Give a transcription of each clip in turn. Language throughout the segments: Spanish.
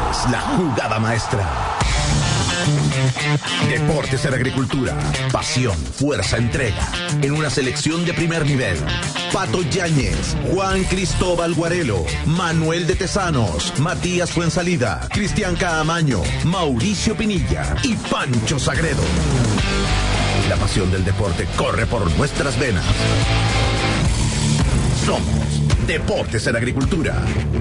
es la jugada maestra. Deportes en Agricultura. Pasión, fuerza, entrega. En una selección de primer nivel. Pato Yáñez, Juan Cristóbal Guarelo, Manuel de Tesanos, Matías Fuensalida, Cristian Caamaño, Mauricio Pinilla y Pancho Sagredo. La pasión del deporte corre por nuestras venas. Somos Deportes en Agricultura.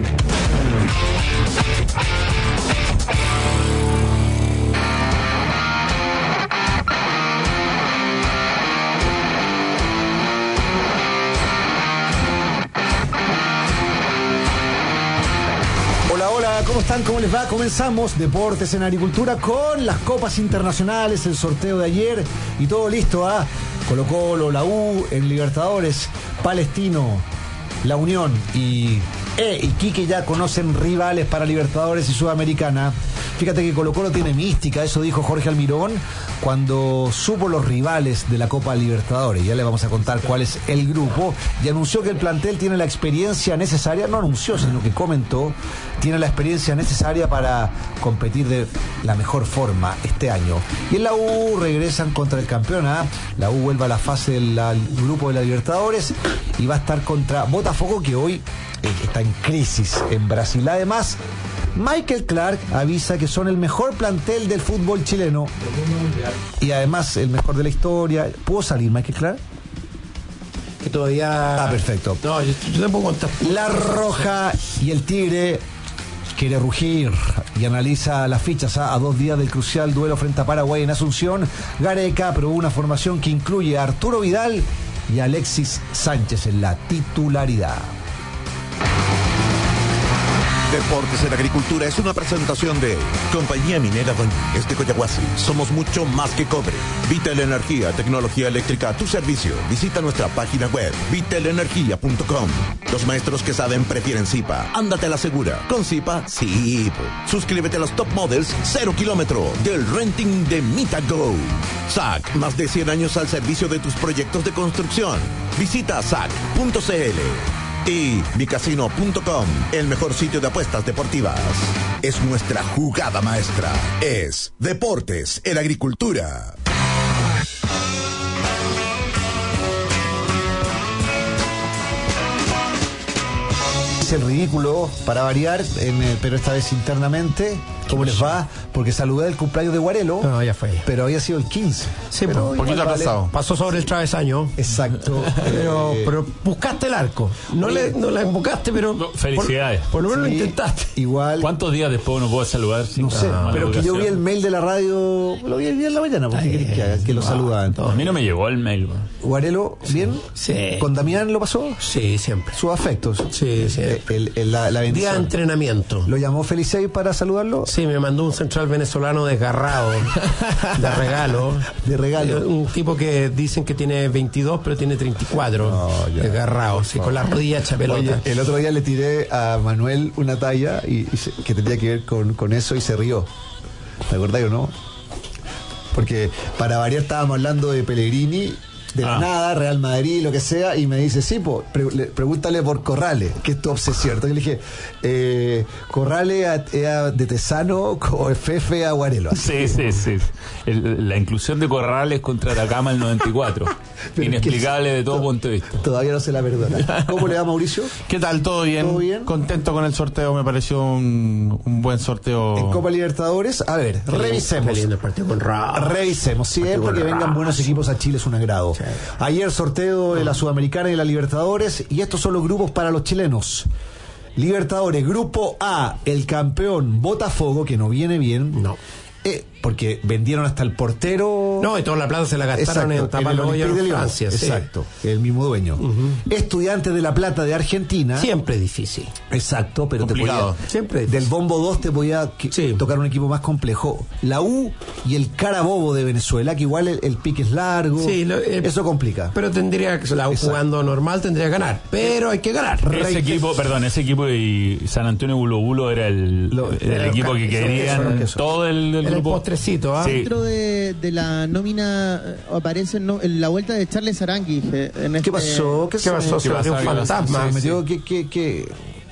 Hola, ¿cómo están? ¿Cómo les va? Comenzamos Deportes en Agricultura con las copas internacionales, el sorteo de ayer y todo listo a Colo-Colo, la U en Libertadores, Palestino, La Unión y Iquique ya conocen rivales para Libertadores y Sudamericana. Fíjate que Colo-Colo tiene mística, eso dijo Jorge Almirón cuando supo los rivales de la Copa Libertadores. Ya le vamos a contar cuál es el grupo. Y anunció que el plantel tiene la experiencia necesaria, no anunció, sino que comentó, tiene la experiencia necesaria para competir de la mejor forma este año. Y en la U regresan contra el campeón, La U vuelve a la fase del grupo de la Libertadores y va a estar contra Botafogo, que hoy está en crisis en Brasil. Además, Michael Clark avisa que son el mejor plantel del fútbol chileno y además el mejor de la historia. ¿Puedo salir, Michael Clark? Que todavía... perfecto. No, yo te puedo contar. La Roja y el Tigre quiere rugir y analiza las fichas a 2 días del crucial duelo frente a Paraguay en Asunción. Gareca aprobó una formación que incluye a Arturo Vidal y a Alexis Sánchez en la titularidad. Deportes en Agricultura es una presentación de Compañía Minera Doñínguez de Coyahuasi. Somos mucho más que cobre. Vitel Energía, tecnología eléctrica a tu servicio. Visita nuestra página web, vitelenergia.com. Los maestros que saben prefieren Zipa. Ándate a la segura. Con Zipa, sí. Suscríbete a los Top Models 0 kilómetro del renting de Mitago. SAC, más de 100 años al servicio de tus proyectos de construcción. Visita sac.cl. Y micasino.com, el mejor sitio de apuestas deportivas. Es nuestra jugada maestra. Es Deportes en Agricultura. Es el ridículo para variar, pero esta vez internamente. ¿Cómo les va? Porque saludé el cumpleaños de Guarelo. No, ya fue. Pero había sido el 15. Sí, pero un poquito atrasado. Vale. Pasó sobre el travesaño. Exacto. Pero buscaste el arco. No la embocaste, pero... No, felicidades. Por lo menos Sí, lo intentaste. Igual. ¿Cuántos días después uno puede saludar? No sé, pero que yo vi el mail de la radio, lo vi el día en la mañana, porque querés que haga, que lo saludaban. A mí no me llegó el mail. Guarelo, ¿bien? Sí. ¿Con Damián lo pasó? Sí, siempre. Sus afectos. Sí, sí. La Día bendición. de entrenamiento. ¿Lo llamó Felicei para saludarlo? Sí, me mandó un central venezolano desgarrado de regalo. De regalo. Un tipo que dicen que tiene 22, pero tiene 34. No, ya. Desgarrado, sí, con la rodilla hecha pelota. Oye, el otro día le tiré a Manuel una talla que tenía que ver con eso y se rió. ¿Te acordás o no? Porque para variar estábamos hablando de Pellegrini, de la nada, Real Madrid, lo que sea, y me dice, sí, pregúntale por Corrales, que es tu obsesión. Entonces le dije, Corrales de Tesano, Fefe a Guarelo. Sí. La inclusión de Corrales contra Atacama el 94. Inexplicable de todo punto de vista. Todavía no se la perdona. ¿Cómo le va, Mauricio? ¿Qué tal? ¿Todo bien? ¿Todo bien? Contento con el sorteo, me pareció un buen sorteo. En Copa Libertadores, a ver, revisemos. Qué lindo el partido con Revisemos, siempre que vengan buenos equipos a Chile es un agrado. Sí. Ayer sorteo de la Sudamericana y de la Libertadores, y estos son los grupos para los chilenos. Libertadores, Grupo A, el campeón Botafogo, que no viene bien. No. Porque vendieron hasta el portero. No, y toda la plata se la gastaron en Tapaloya, en Francia. Exacto, sí. El mismo dueño. Estudiantes de La Plata de Argentina. Siempre difícil. Exacto, pero complicado. te podía. Siempre del bombo 2 te podía tocar un equipo más complejo. La U y el Carabobo de Venezuela, que igual el pique es largo. Sí, eso complica. Pero tendría que, la U jugando normal tendría que ganar. Pero hay que ganar. Ese equipo y San Antonio Bulo Bulo era el equipo que querían todo el grupo. Postrecito, Sí. Dentro de la nómina aparece en la vuelta de Charles Arangui. ¿Qué pasó? ¿Qué pasó? Se metió un fantasma. Se metió, ¿qué?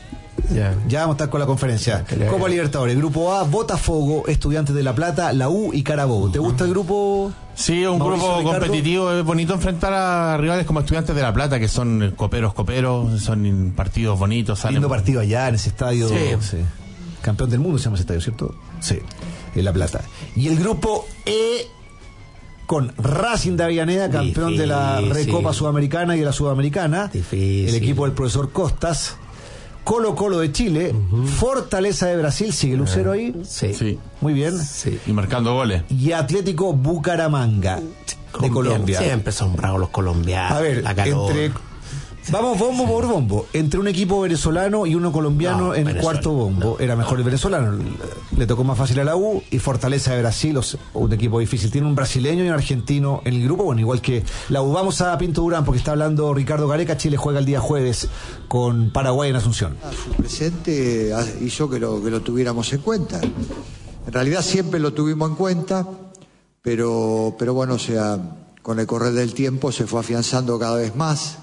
Ya vamos a estar con la conferencia. Copa Libertadores, Grupo A, Botafogo, Estudiantes de La Plata, la U y Carabobo. ¿Te gusta el grupo? Sí, es un Mauricio grupo Ricardo? competitivo. Es bonito enfrentar a rivales como Estudiantes de La Plata, que son coperos, son partidos bonitos. Lindo partido allá en ese estadio. Sí. Campeón del mundo se llama ese estadio, ¿cierto? Sí, en La Plata. Y el grupo E, con Racing de Avellaneda, campeón de la Recopa Sudamericana y de la Sudamericana. Difícil. El equipo del profesor Costas. Colo-Colo de Chile. Fortaleza de Brasil. ¿Sigue Lucero ahí? Sí. Muy bien. Sí. Y marcando goles. Y Atlético Bucaramanga de Colombia. Siempre son bravos los colombianos. A ver, la calor. vamos bombo por bombo. Entre un equipo venezolano y uno colombiano en Venezuela. cuarto bombo. Era mejor el venezolano. Le tocó más fácil a la U. Y Fortaleza de Brasil, un equipo difícil. Tiene un brasileño y un argentino en el grupo. Bueno, igual que la U. Vamos a Pinto Durán, porque está hablando Ricardo Gareca. Chile juega el día jueves con Paraguay en Asunción. Su presente hizo que lo tuviéramos en cuenta. En realidad siempre lo tuvimos en cuenta, pero bueno, o sea, con el correr del tiempo se fue afianzando cada vez más.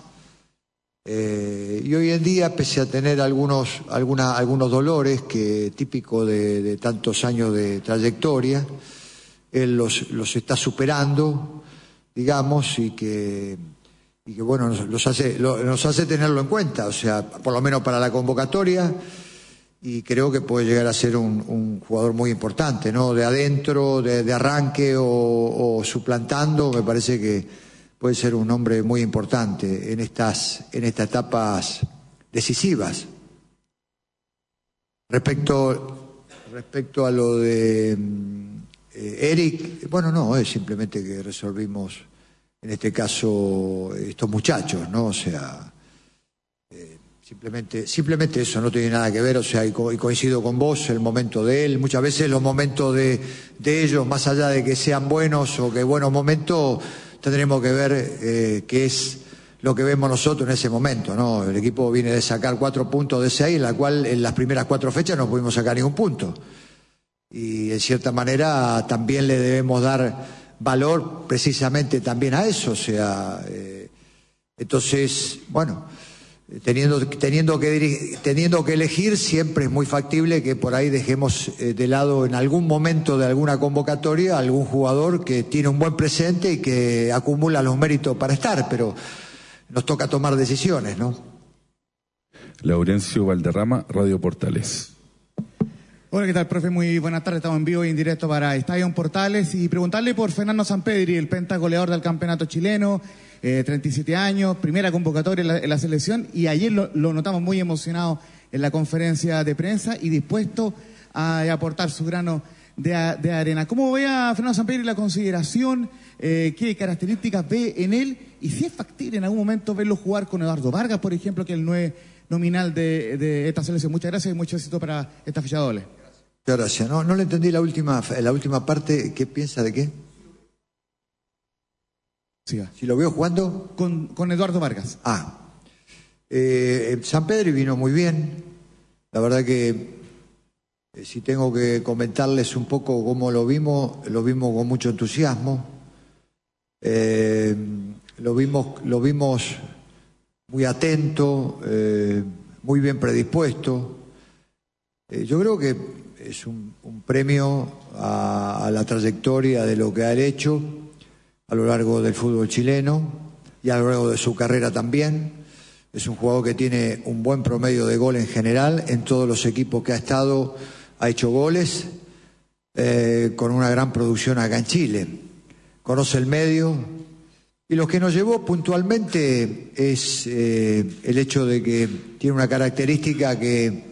Y hoy en día, pese a tener algunos dolores que típico de tantos años de trayectoria, él los está superando, digamos, y que bueno, nos hace tenerlo en cuenta, o sea, por lo menos para la convocatoria, y creo que puede llegar a ser un jugador muy importante, ¿no? De adentro, de arranque o suplantando, me parece que puede ser un hombre muy importante en estas etapas decisivas. Respecto a lo de Eric, bueno, no, es simplemente que resolvimos, en este caso, estos muchachos, ¿no? O sea, simplemente eso, no tiene nada que ver, o sea, y coincido con vos, el momento de él, muchas veces los momentos de ellos, más allá de que sean buenos o que buenos momentos, tendremos que ver qué es lo que vemos nosotros en ese momento, ¿no? El equipo viene de sacar 4 puntos de 6, en la cual en las primeras 4 fechas no pudimos sacar ningún punto. Y en cierta manera también le debemos dar valor precisamente también a eso, o sea, entonces, bueno, teniendo que elegir, siempre es muy factible que por ahí dejemos de lado en algún momento de alguna convocatoria algún jugador que tiene un buen presente y que acumula los méritos para estar, pero nos toca tomar decisiones, ¿no? Laurencio Valderrama, Radio Portales. Hola, ¿qué tal, profe? Muy buenas tardes. Estamos en vivo y en directo para Estadio Portales y preguntarle por Fernando Sampedri, el pentagoleador del campeonato chileno, 37 años, primera convocatoria en la selección, y ayer lo notamos muy emocionado en la conferencia de prensa y dispuesto a aportar su grano de arena. ¿Cómo ve a Fernando Sampedri la consideración? ¿Qué características ve en él? Y si es factible en algún momento verlo jugar con Eduardo Vargas, por ejemplo, que es el 9 nominal de esta selección. Muchas gracias y mucho éxito para esta fecha doble. Muchas gracias. No le entendí la última parte. ¿Qué piensa de qué? Siga. Si lo veo jugando con Eduardo Vargas. Sampedri vino muy bien. La verdad que si tengo que comentarles un poco cómo lo vimos con mucho entusiasmo. Lo vimos muy atento, muy bien predispuesto. Yo creo que es un premio a la trayectoria de lo que ha hecho a lo largo del fútbol chileno y a lo largo de su carrera también. Es un jugador que tiene un buen promedio de gol en general, en todos los equipos que ha estado ha hecho goles, con una gran producción acá en Chile. Conoce el medio, y lo que nos llevó puntualmente es el hecho de que tiene una característica que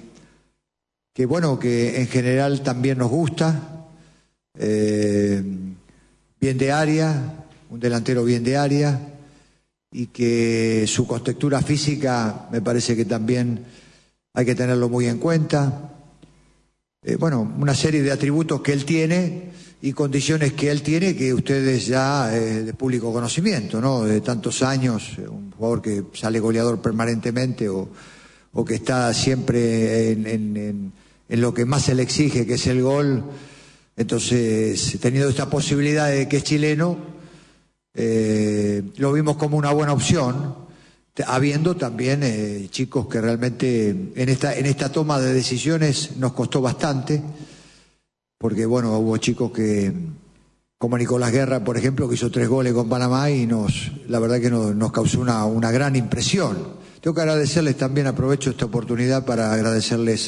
en general también nos gusta, bien de área, un delantero bien de área, y que su contextura física me parece que también hay que tenerlo muy en cuenta. Una serie de atributos que él tiene y condiciones que él tiene que ustedes ya de público conocimiento, ¿no? De tantos años, un jugador que sale goleador permanentemente o que está siempre en lo que más se le exige, que es el gol. Entonces, teniendo esta posibilidad de que es chileno, lo vimos como una buena opción habiendo también chicos que realmente en esta toma de decisiones nos costó bastante, porque bueno, hubo chicos que, como Nicolás Guerra, por ejemplo, que hizo 3 goles con Panamá y la verdad que nos causó una gran impresión. Tengo que agradecerles también, aprovecho esta oportunidad para agradecerles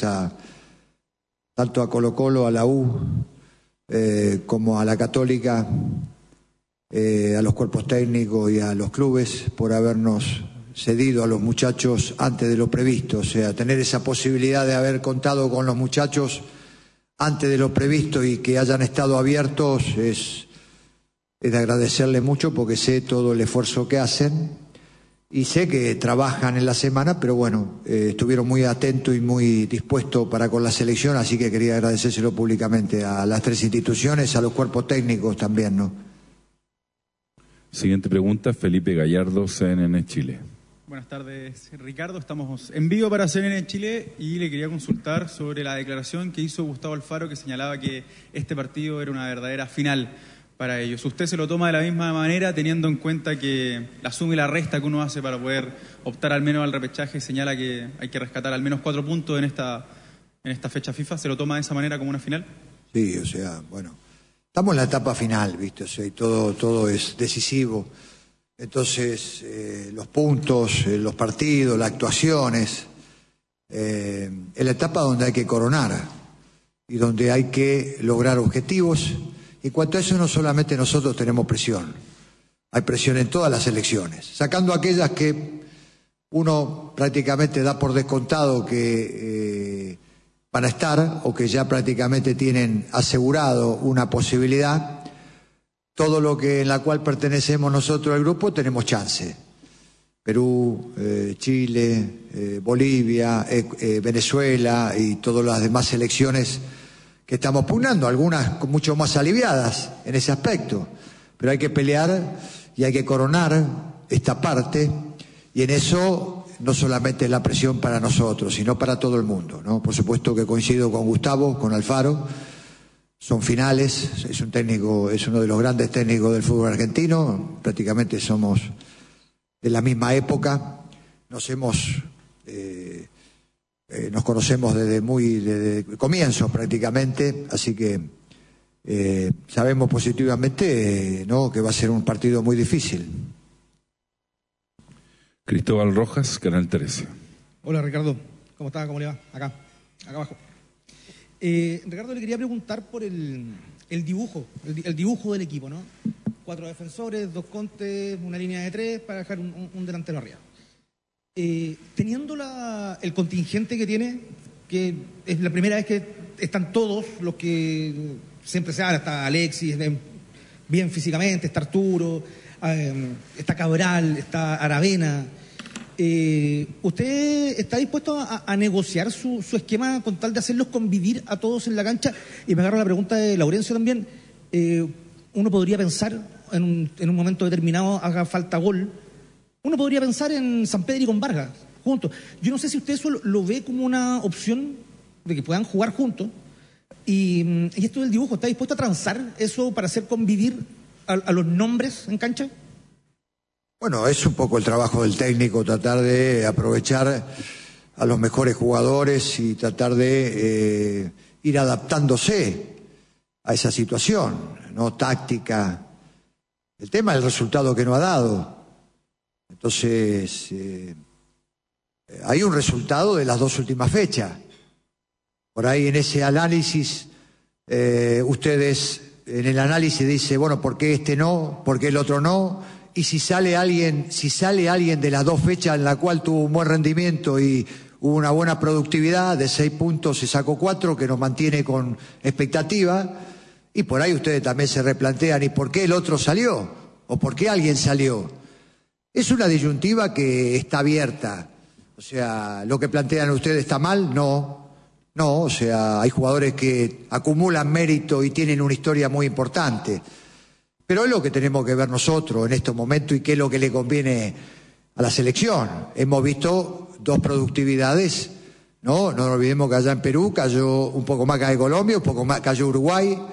tanto a Colo-Colo, a la U, como a la Católica, a los cuerpos técnicos y a los clubes por habernos cedido a los muchachos antes de lo previsto. O sea, tener esa posibilidad de haber contado con los muchachos antes de lo previsto y que hayan estado abiertos es de agradecerles mucho, porque sé todo el esfuerzo que hacen y sé que trabajan en la semana, pero bueno, estuvieron muy atentos y muy dispuestos para con la selección, así que quería agradecérselo públicamente a las 3 instituciones, a los cuerpos técnicos también, ¿no? Siguiente pregunta, Felipe Gallardo, CNN Chile. Buenas tardes, Ricardo. Estamos en vivo para CNN Chile y le quería consultar sobre la declaración que hizo Gustavo Alfaro, que señalaba que este partido era una verdadera final para ellos. ¿Usted se lo toma de la misma manera, teniendo en cuenta que la suma y la resta que uno hace para poder optar al menos al repechaje señala que hay que rescatar al menos 4 puntos en esta fecha FIFA? ¿Se lo toma de esa manera como una final? Sí, o sea, bueno, estamos en la etapa final, ¿viste? O sea, y todo es decisivo. Entonces, los puntos, los partidos, las actuaciones, es la etapa donde hay que coronar y donde hay que lograr objetivos. Y en cuanto a eso, no solamente nosotros tenemos presión, hay presión en todas las elecciones, sacando aquellas que uno prácticamente da por descontado que van a estar o que ya prácticamente tienen asegurado una posibilidad. Todo lo que en la cual pertenecemos nosotros al grupo tenemos chance. Perú, Chile, Bolivia, Venezuela y todas las demás selecciones que estamos pugnando, algunas mucho más aliviadas en ese aspecto. Pero hay que pelear y hay que coronar esta parte, y en eso no solamente es la presión para nosotros, sino para todo el mundo, ¿no? Por supuesto que coincido con Gustavo, con Alfaro. Son finales, es uno de los grandes técnicos del fútbol argentino, prácticamente somos de la misma época, nos conocemos desde comienzos prácticamente, así que sabemos positivamente ¿no?, que va a ser un partido muy difícil. Cristóbal Rojas, Canal 13. Hola Ricardo, ¿cómo está? ¿Cómo le va? Acá abajo. Ricardo, le quería preguntar por el dibujo del equipo, ¿no? 4 defensores, 2 contes, una línea de 3 para dejar un delantero arriba. Teniendo el contingente que tiene, que es la primera vez que están todos los que siempre se habla, está Alexis, bien físicamente, está Arturo, está Cabral, está Aravena. ¿Usted está dispuesto a negociar su esquema con tal de hacerlos convivir a todos en la cancha? Y me agarro la pregunta de Laurencio también. Uno podría pensar, en un momento determinado, haga falta gol, uno podría pensar en Sampedri con Vargas, juntos. Yo no sé si usted eso lo ve como una opción de que puedan jugar juntos. Y esto del dibujo, ¿está dispuesto a transar eso para hacer convivir a los nombres en cancha? Bueno, es un poco el trabajo del técnico, tratar de aprovechar a los mejores jugadores y tratar de ir adaptándose a esa situación, ¿no? Táctica. El tema es el resultado que no ha dado. Entonces, hay un resultado de las 2 últimas fechas. Por ahí en ese análisis, ustedes en el análisis dicen, bueno, ¿por qué este no? ¿Por qué el otro no? Y si sale alguien de las 2 fechas en la cual tuvo un buen rendimiento y hubo una buena productividad, de 6 puntos se sacó 4, que nos mantiene con expectativa, y por ahí ustedes también se replantean, ¿y por qué el otro salió? ¿O por qué alguien salió? Es una disyuntiva que está abierta. O sea, ¿lo que plantean ustedes está mal? No, o sea, hay jugadores que acumulan mérito y tienen una historia muy importante. Pero es lo que tenemos que ver nosotros en estos momentos y qué es lo que le conviene a la selección. Hemos visto 2 productividades, ¿no? No nos olvidemos que allá en Perú cayó un poco más que en Colombia, un poco más cayó Uruguay,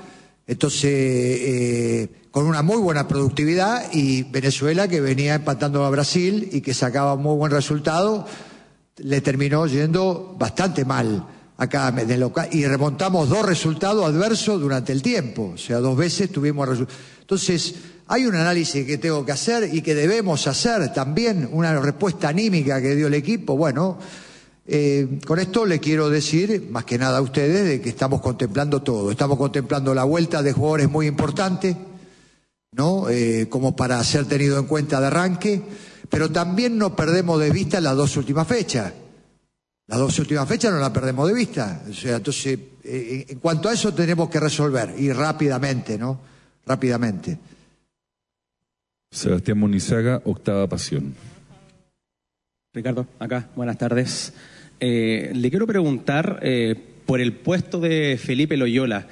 Entonces, con una muy buena productividad, y Venezuela, que venía empatando a Brasil y que sacaba muy buen resultado, le terminó yendo bastante mal acá en el local, y remontamos 2 resultados adversos durante el tiempo, o sea, 2 veces tuvimos resultados. Entonces, hay un análisis que tengo que hacer y que debemos hacer también, una respuesta anímica que dio el equipo. Bueno, con esto le quiero decir, más que nada a ustedes, de que estamos contemplando todo. Estamos contemplando la vuelta de jugadores muy importantes, ¿no? Como para ser tenido en cuenta de arranque, pero también no perdemos de vista las 2 últimas fechas. Las 2 últimas fechas no las perdemos de vista. O sea, entonces, en cuanto a eso tenemos que resolver, y rápidamente, ¿no? Rápidamente. Sebastián Monizaga, Octava Pasión. Ricardo, acá, buenas tardes. Le quiero preguntar por el puesto de Felipe Loyola.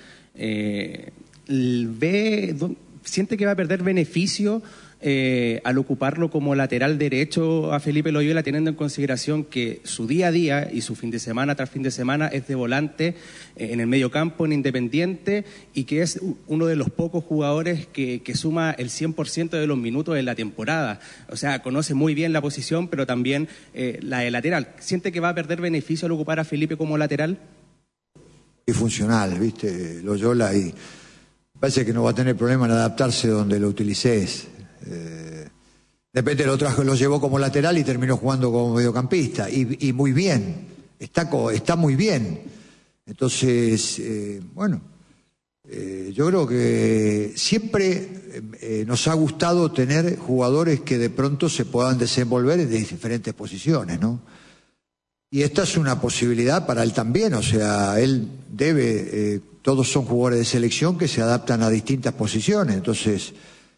¿Siente que va a perder beneficio al ocuparlo como lateral derecho a Felipe Loyola, teniendo en consideración que su día a día y su fin de semana tras fin de semana es de volante en el medio campo, en Independiente, y que es uno de los pocos jugadores que suma el 100% de los minutos en la temporada? O sea, conoce muy bien la posición, pero también la de lateral. ¿Siente que va a perder beneficio al ocupar a Felipe como lateral? Y funcional, ¿viste? Loyola, y parece que no va a tener problema en adaptarse donde lo utilices. De repente lo llevó como lateral y terminó jugando como mediocampista, y muy bien, está muy bien. Entonces, yo creo que siempre nos ha gustado tener jugadores que de pronto se puedan desenvolver en diferentes posiciones, ¿no? Y esta es una posibilidad para él también, o sea, él debe, todos son jugadores de selección que se adaptan a distintas posiciones, entonces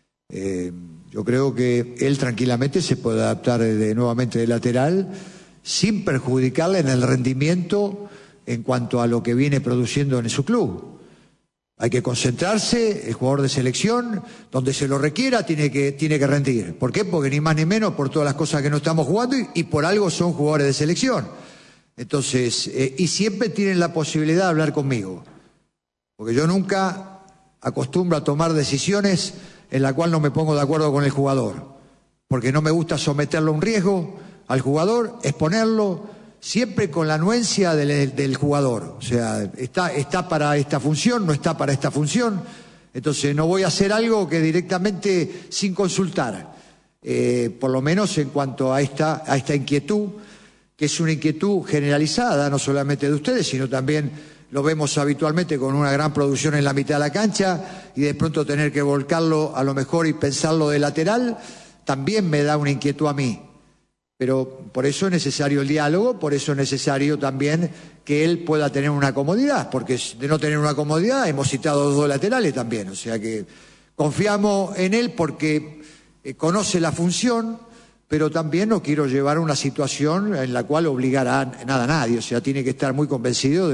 yo creo que él tranquilamente se puede adaptar nuevamente de lateral sin perjudicarle en el rendimiento en cuanto a lo que viene produciendo en su club. Hay que concentrarse, el jugador de selección, donde se lo requiera, tiene que rendir. ¿Por qué? Porque ni más ni menos por todas las cosas que no estamos jugando, y por algo son jugadores de selección. Entonces, y siempre tienen la posibilidad de hablar conmigo, porque yo nunca acostumbro a tomar decisiones en la cual no me pongo de acuerdo con el jugador, porque no me gusta someterlo a un riesgo al jugador, exponerlo, siempre con la anuencia del jugador. O sea, está para esta función, no está para esta función, entonces no voy a hacer algo que directamente sin consultar, por lo menos en cuanto a esta inquietud, que es una inquietud generalizada, no solamente de ustedes, sino también lo vemos habitualmente con una gran producción en la mitad de la cancha, y de pronto tener que volcarlo a lo mejor y pensarlo de lateral, también me da una inquietud a mí. Pero por eso es necesario el diálogo, por eso es necesario también que él pueda tener una comodidad, porque de no tener una comodidad hemos citado 2 laterales también, o sea que confiamos en él porque conoce la función, pero también no quiero llevar a una situación en la cual obligar a nadie, o sea, tiene que estar muy convencido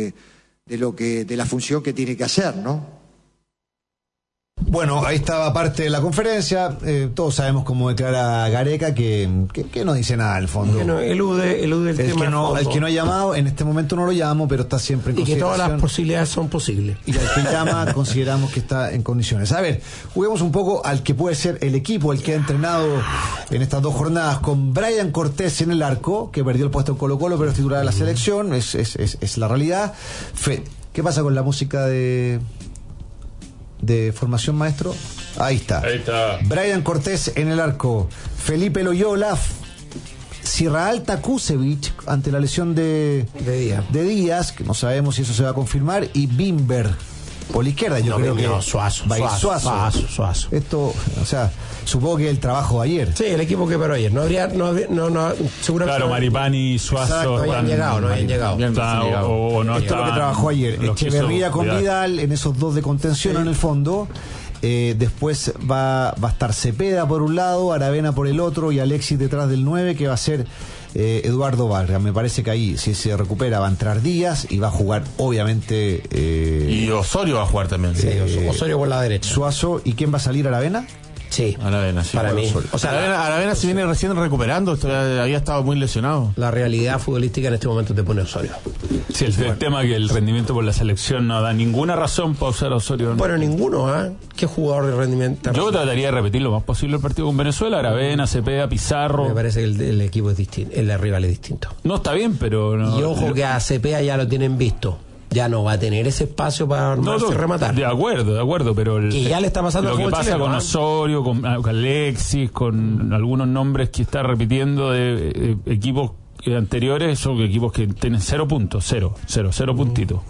de la función que tiene que hacer, ¿no? Bueno, ahí estaba parte de la conferencia. Todos sabemos cómo declara Gareca, que no dice nada en el fondo. Que no, elude el tema. El que no ha llamado, en este momento no lo llamo, pero está siempre en consideración. Y que todas las posibilidades son posibles. Y al que llama, consideramos que está en condiciones. A ver, juguemos un poco al que puede ser el equipo, el que ha entrenado en estas 2 jornadas, con Brian Cortés en el arco, que perdió el puesto en Colo-Colo, pero es titular de la selección, es la realidad. ¿Qué pasa con la música de formación, maestro? Ahí está. Brian Cortés en el arco, Felipe Loyola, Sierra Alta, Kusevich ante la lesión de Díaz, que no sabemos si eso se va a confirmar, y Bimber por la izquierda. Yo creo que Suazo. Esto, o sea, supongo que el trabajo de ayer. Sí, el equipo que paró ayer. No seguramente. Claro, Maripani y Suazo no habían llegado. Esto es lo que trabajó ayer. Echeverría con Vidal en esos 2 de contención, en el fondo. Después va a estar Cepeda por un lado, Aravena por el otro, y Alexis detrás del 9, que va a ser Eduardo Vargas. Me parece que ahí, si se recupera, va a entrar Díaz y va a jugar, obviamente. Y Osorio va a jugar también. Sí, Osorio por la derecha. Suazo. ¿Y quién va a salir? ¿Aravena? Sí, Aravena, sí. Para mí. O sea, Aravena se viene recién recuperando, había estado muy lesionado. La realidad futbolística en este momento te pone Osorio. Sí, el tema que el rendimiento por la selección no da ninguna razón para usar a Osorio. Bueno, ninguno, ¿eh? ¿Qué jugador de rendimiento? Yo trataría de repetir lo más posible el partido con Venezuela, Aravena, Cepeda, Pizarro. Me parece que el equipo es distinto, el rival es distinto. No, está bien, pero... No, y ojo que a Cepeda ya lo tienen visto. Ya no va a tener ese espacio para armarse y rematar. De acuerdo, pero... que ya le está pasando lo que pasa chileno, con Osorio, con Alexis, con algunos nombres que está repitiendo de equipos anteriores, son equipos que tienen 0 puntos, 0 puntitos.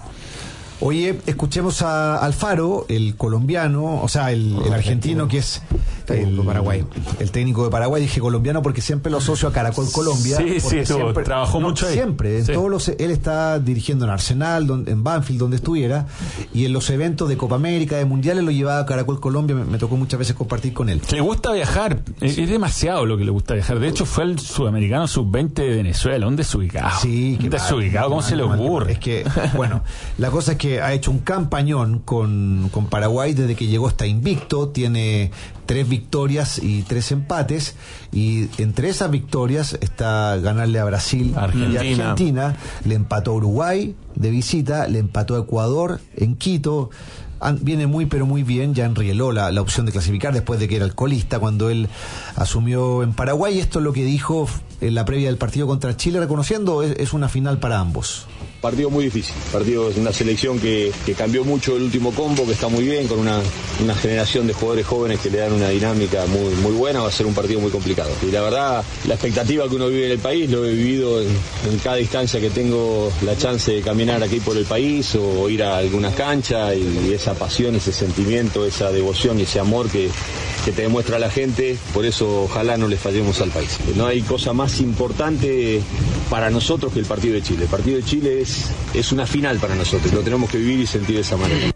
Oye, escuchemos a Alfaro, el colombiano, o sea, el argentino que es técnico de Paraguay. El técnico de Paraguay, dije colombiano porque siempre lo asocio a Caracol Colombia. Sí, siempre, trabajó mucho ahí. Siempre, sí. Él está dirigiendo en Arsenal, en Banfield, donde estuviera, y en los eventos de Copa América, de Mundiales, lo llevaba a Caracol Colombia, me tocó muchas veces compartir con él. Le gusta viajar, es demasiado lo que le gusta viajar. De hecho, fue el sudamericano sub-20 de Venezuela, ¿dónde es ubicado? Sí, ¿dónde es ubicado? ¿Cómo se le ocurre? Es que, bueno, la cosa es que ha hecho un campañón con Paraguay desde que llegó, está invicto, tiene 3 victorias y 3 empates, y entre esas victorias está ganarle a Brasil y Argentina, le empató a Uruguay de visita, le empató a Ecuador en Quito. Viene muy pero muy bien, ya enrieló la opción de clasificar después de que era el colista cuando él asumió en Paraguay. Esto es lo que dijo en la previa del partido contra Chile, reconociendo es una final para ambos. Partido muy difícil, partido es una selección que cambió mucho el último combo, que está muy bien, con una generación de jugadores jóvenes que le dan una dinámica muy buena. Va a ser un partido muy complicado. Y la verdad, la expectativa que uno vive en el país, lo he vivido en cada instancia que tengo la chance de caminar aquí por el país o ir a alguna cancha, y esa pasión, ese sentimiento, esa devoción y ese amor que te demuestra la gente. Por eso ojalá no le fallemos al país. No hay cosa más importante para nosotros que el partido de Chile. El partido de Chile es una final para nosotros, lo tenemos que vivir y sentir de esa manera.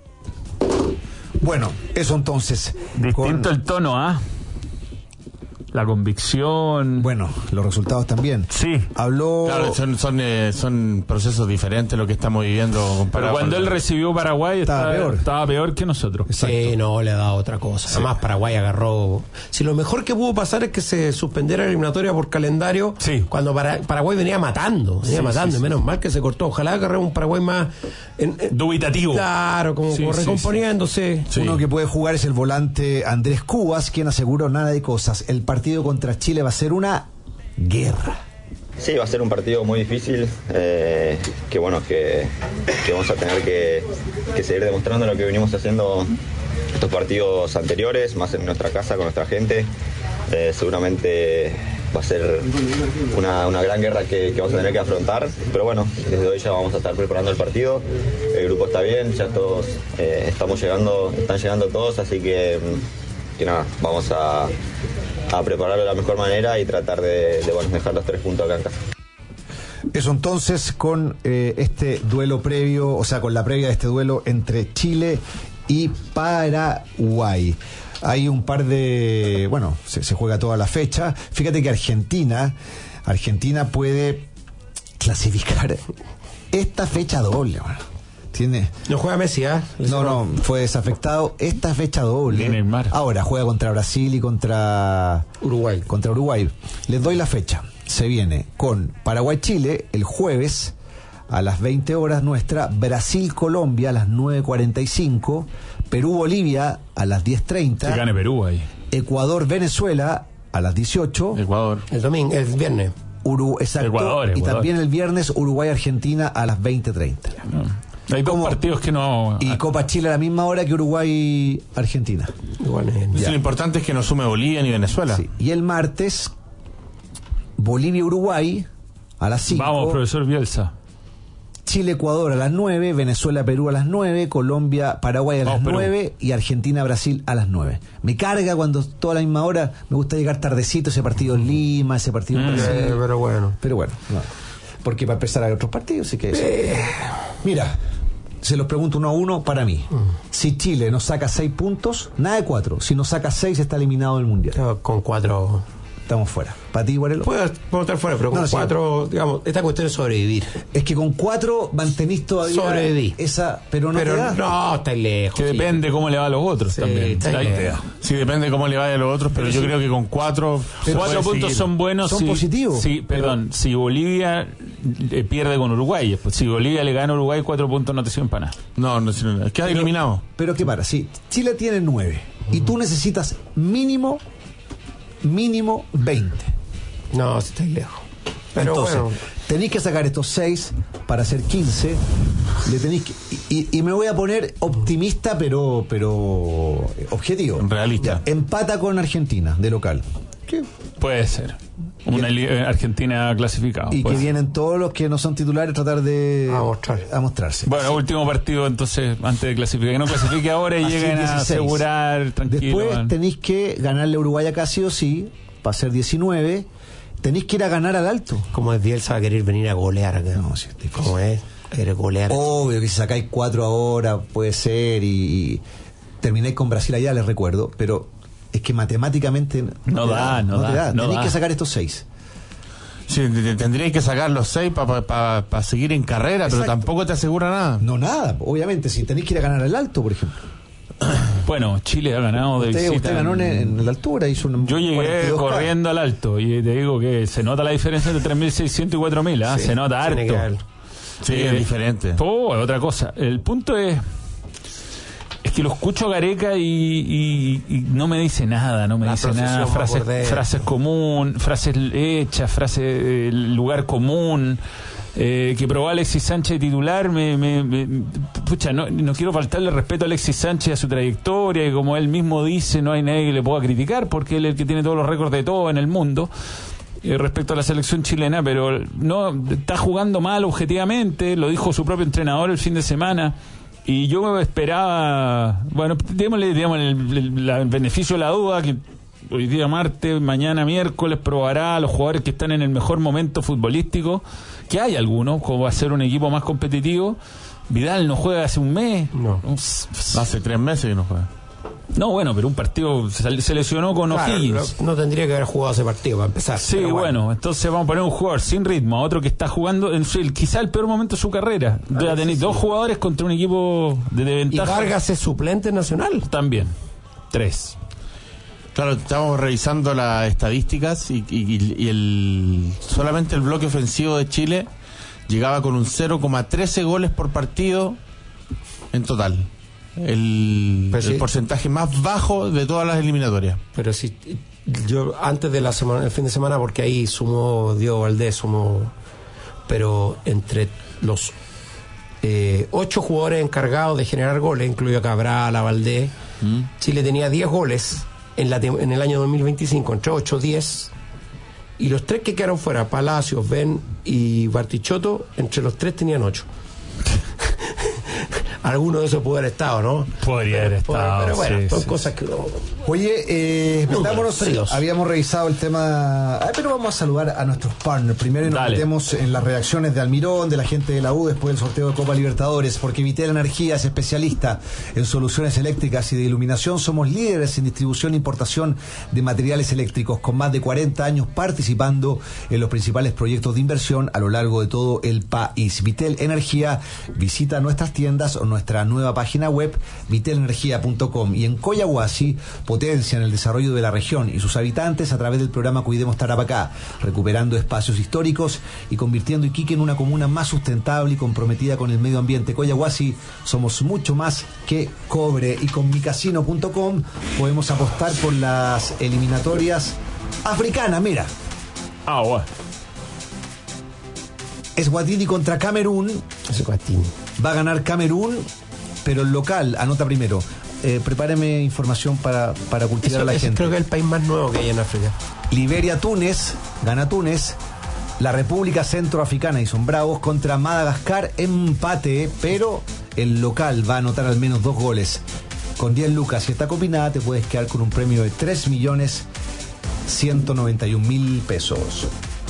Bueno, eso entonces. Distinto el tono, ¿ah? La convicción. Bueno, los resultados también. Sí. Habló. Claro, son procesos diferentes lo que estamos viviendo. Pero cuando él recibió Paraguay estaba peor que nosotros. Exacto. Sí, no, le ha dado otra cosa. Sí. Además, Paraguay agarró. Si lo mejor que pudo pasar es que se suspendiera la eliminatoria por calendario. Sí. Cuando Paraguay venía matando. Y menos mal que se cortó. Ojalá agarré un Paraguay más. Dubitativo. Claro, como recomponiéndose. Sí. Uno que puede jugar es el volante Andrés Cubas, quien aseguró nada de cosas. El partido contra Chile va a ser una guerra. Sí, va a ser un partido muy difícil, que vamos a tener que seguir demostrando lo que venimos haciendo estos partidos anteriores, más en nuestra casa, con nuestra gente. Seguramente va a ser una gran guerra que vamos a tener que afrontar, pero bueno, desde hoy ya vamos a estar preparando el partido. El grupo está bien, ya todos están llegando todos, así que nada, vamos a prepararlo de la mejor manera y tratar de dejar los 3 puntos acá en casa. Eso entonces con este duelo previo, o sea, con la previa de este duelo entre Chile y Paraguay. Hay un par de... Bueno, se juega toda la fecha. Fíjate que Argentina puede clasificar esta fecha doble, bueno. ¿Entiendes? No juega Messi, ¿eh? No, fue desafectado. Esta fecha doble. Ahora juega contra Brasil y contra Uruguay. Les doy la fecha. Se viene con Paraguay-Chile el jueves a las 20 horas nuestra, Brasil-Colombia a las 9:45, Perú-Bolivia a las 10:30. Que gane Perú ahí. Ecuador-Venezuela a las 18. Ecuador. El viernes. Exacto. Ecuador. Y también el viernes Uruguay-Argentina a las 20:30. Hay dos partidos que no... Y Copa Chile a la misma hora que Uruguay-Argentina. Lo importante es que no sume Bolivia ni Venezuela. Sí. Y el martes, Bolivia-Uruguay a las 5. Vamos, profesor Bielsa. Chile-Ecuador a las 9, Venezuela-Perú a las 9, Colombia-Paraguay a las 9 y Argentina-Brasil a las 9. Me carga cuando toda la misma hora, me gusta llegar tardecito, ese partido en Lima, ese partido en Brasil. Pero bueno, no. Porque para empezar hay otros partidos, así que... Mira, se los pregunto uno a uno para mí. Si Chile nos saca 6 puntos, nada de 4. Si nos saca 6 está eliminado del Mundial. Con 4... estamos fuera. ¿Para ti, Guarelo? Podemos estar fuera, pero con 4, digamos, esta cuestión es sobrevivir. Es que con 4 mantenís todavía sobreviví. Esa, pero te da. No, está lejos. Que depende cómo le va a los otros también. Sí, depende cómo le vaya a los otros, pero yo creo que con 4 puntos son buenos. Son positivos. Sí, perdón, si Bolivia pierde con Uruguay, si Bolivia le gana a Uruguay, 4 puntos no te sirven para nada. No, queda eliminado. Pero ¿qué para? Sí, Chile tiene 9 y tú necesitas mínimo 20. No, si estás lejos. Pero entonces, bueno, tenéis que sacar estos 6 para hacer 15. Le tenéis que, y me voy a poner optimista, pero objetivo. Realista. Ya, empata con Argentina de local. ¿Qué? Puede ser. Una Argentina clasificada. Y pues. Que vienen todos los que no son titulares tratar de a mostrarse. Bueno, sí. Último partido entonces antes de clasificar. Que no clasifique ahora y lleguen 16. A asegurar tranquilo. Después tenéis que ganarle a Uruguay acá sí o sí, para ser 19. Tenéis que ir a ganar al Alto. Como es Bielsa va a querer venir a golear acá. No, si es ¿cómo es? Querer golear. Obvio que si sacáis 4 ahora puede ser y termináis con Brasil allá, les recuerdo, pero es que matemáticamente no da. Tenéis que sacar estos 6. Sí, tendríais que sacar los 6 para seguir en carrera. Exacto. Pero tampoco te asegura nada. No, nada, obviamente, si tenéis que ir a ganar al Alto, por ejemplo. Bueno, Chile ha ganado de visita. Usted ganó en la altura, hizo un. Yo llegué corriendo al Alto y te digo que se nota la diferencia entre 3.600 y 4.000, sí, se nota harto. Sí, es diferente. Otra cosa. El punto es que lo escucho a Gareca y no me dice nada, frases comunes, frases hechas, frases lugar común. Que probó a Alexis Sánchez titular, pucha, no quiero faltarle respeto a Alexis Sánchez, a su trayectoria, y como él mismo dice, no hay nadie que le pueda criticar porque él es el que tiene todos los récords de todo en el mundo respecto a la selección chilena, pero no está jugando mal objetivamente, lo dijo su propio entrenador el fin de semana. Y yo esperaba, bueno, démosle el beneficio de la duda, que hoy día martes, mañana miércoles probará a los jugadores que están en el mejor momento futbolístico, que hay algunos, como va a ser un equipo más competitivo. Vidal no juega hace un mes. No. Hace 3 meses que no juega. No, bueno, pero un partido se lesionó con O'Higgins. No tendría que haber jugado ese partido para empezar. Sí, bueno, entonces vamos a poner un jugador sin ritmo, a otro que está jugando en quizá el peor momento de su carrera. Tenéis 2 jugadores contra un equipo de ventaja. Y Vargas es suplente nacional. También. 3. Claro, estamos revisando las estadísticas y solamente el bloque ofensivo de Chile llegaba con un 0,13 goles por partido en total. El porcentaje más bajo de todas las eliminatorias. Pero si yo antes de la semana, el fin de semana, porque ahí sumó Diego Valdés, pero entre los 8 jugadores encargados de generar goles, incluido Cabral, Valdés, Chile tenía 10 goles en el año 2025, entre 8 10, y los 3 que quedaron fuera, Palacios, Ben y Bartichotto, entre los 3 tenían 8. Alguno de esos pudo haber estado, ¿no? Podría haber estado. Pero bueno, son sí. cosas que... Oye, habíamos revisado el tema, pero vamos a saludar a nuestros partners. Primero nos metemos en las reacciones de Almirón, de la gente de la U, después del sorteo de Copa Libertadores, porque Vitel Energía es especialista en soluciones eléctricas y de iluminación. Somos líderes en distribución e importación de materiales eléctricos, con más de 40 años participando en los principales proyectos de inversión a lo largo de todo el país. Vitel Energía, visita nuestras tiendas o nuestra nueva página web, vitelenergia.com. Y en Coyahuasi potencian el desarrollo de la región y sus habitantes a través del programa Cuidemos Tarapacá, recuperando espacios históricos y convirtiendo Iquique en una comuna más sustentable y comprometida con el medio ambiente. Coyahuasi, somos mucho más que cobre. Y con micasino.com podemos apostar por las eliminatorias africanas. Mira, bueno. Eswatini contra Camerún. Eswatini. Va a ganar Camerún, pero el local, anota primero. Prepáreme información para cultivar a la gente. Creo que es el país más nuevo que hay en África. Liberia-Túnez, gana Túnez. La República Centroafricana, y son bravos, contra Madagascar, empate, pero el local va a anotar al menos 2 goles. Con 10 lucas, si está combinada, te puedes quedar con un premio de 3.191.000 pesos.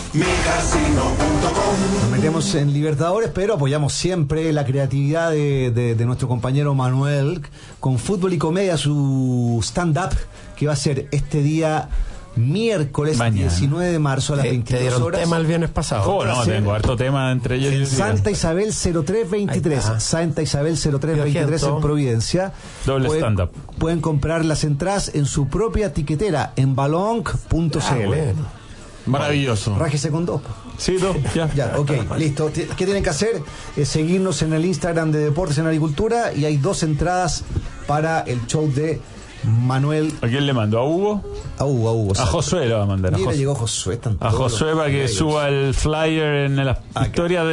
Nos metemos en Libertadores, pero apoyamos siempre la creatividad de nuestro compañero Manuel con Fútbol y Comedia, su stand-up que va a ser este día miércoles Mañana. 19 de marzo a las 22 horas. tema el viernes pasado. Oh, no, tengo harto tema entre ellos. En Santa Isabel 0323. Santa Isabel 0323 en Providencia. Doble stand-up. Pueden comprar las entradas en su propia tiquetera en balonc.cl. Maravilloso. Rájese con 2. Sí, 2, ya. Ok, listo. ¿Qué tienen que hacer? Seguirnos en el Instagram de Deportes en Agricultura y hay 2 entradas para el show de Manuel. ¿A quién le mandó? ¿A Hugo? A Hugo. A Josué lo va a mandar. Mira, llegó Josué. A Josué para que suba el flyer en la historia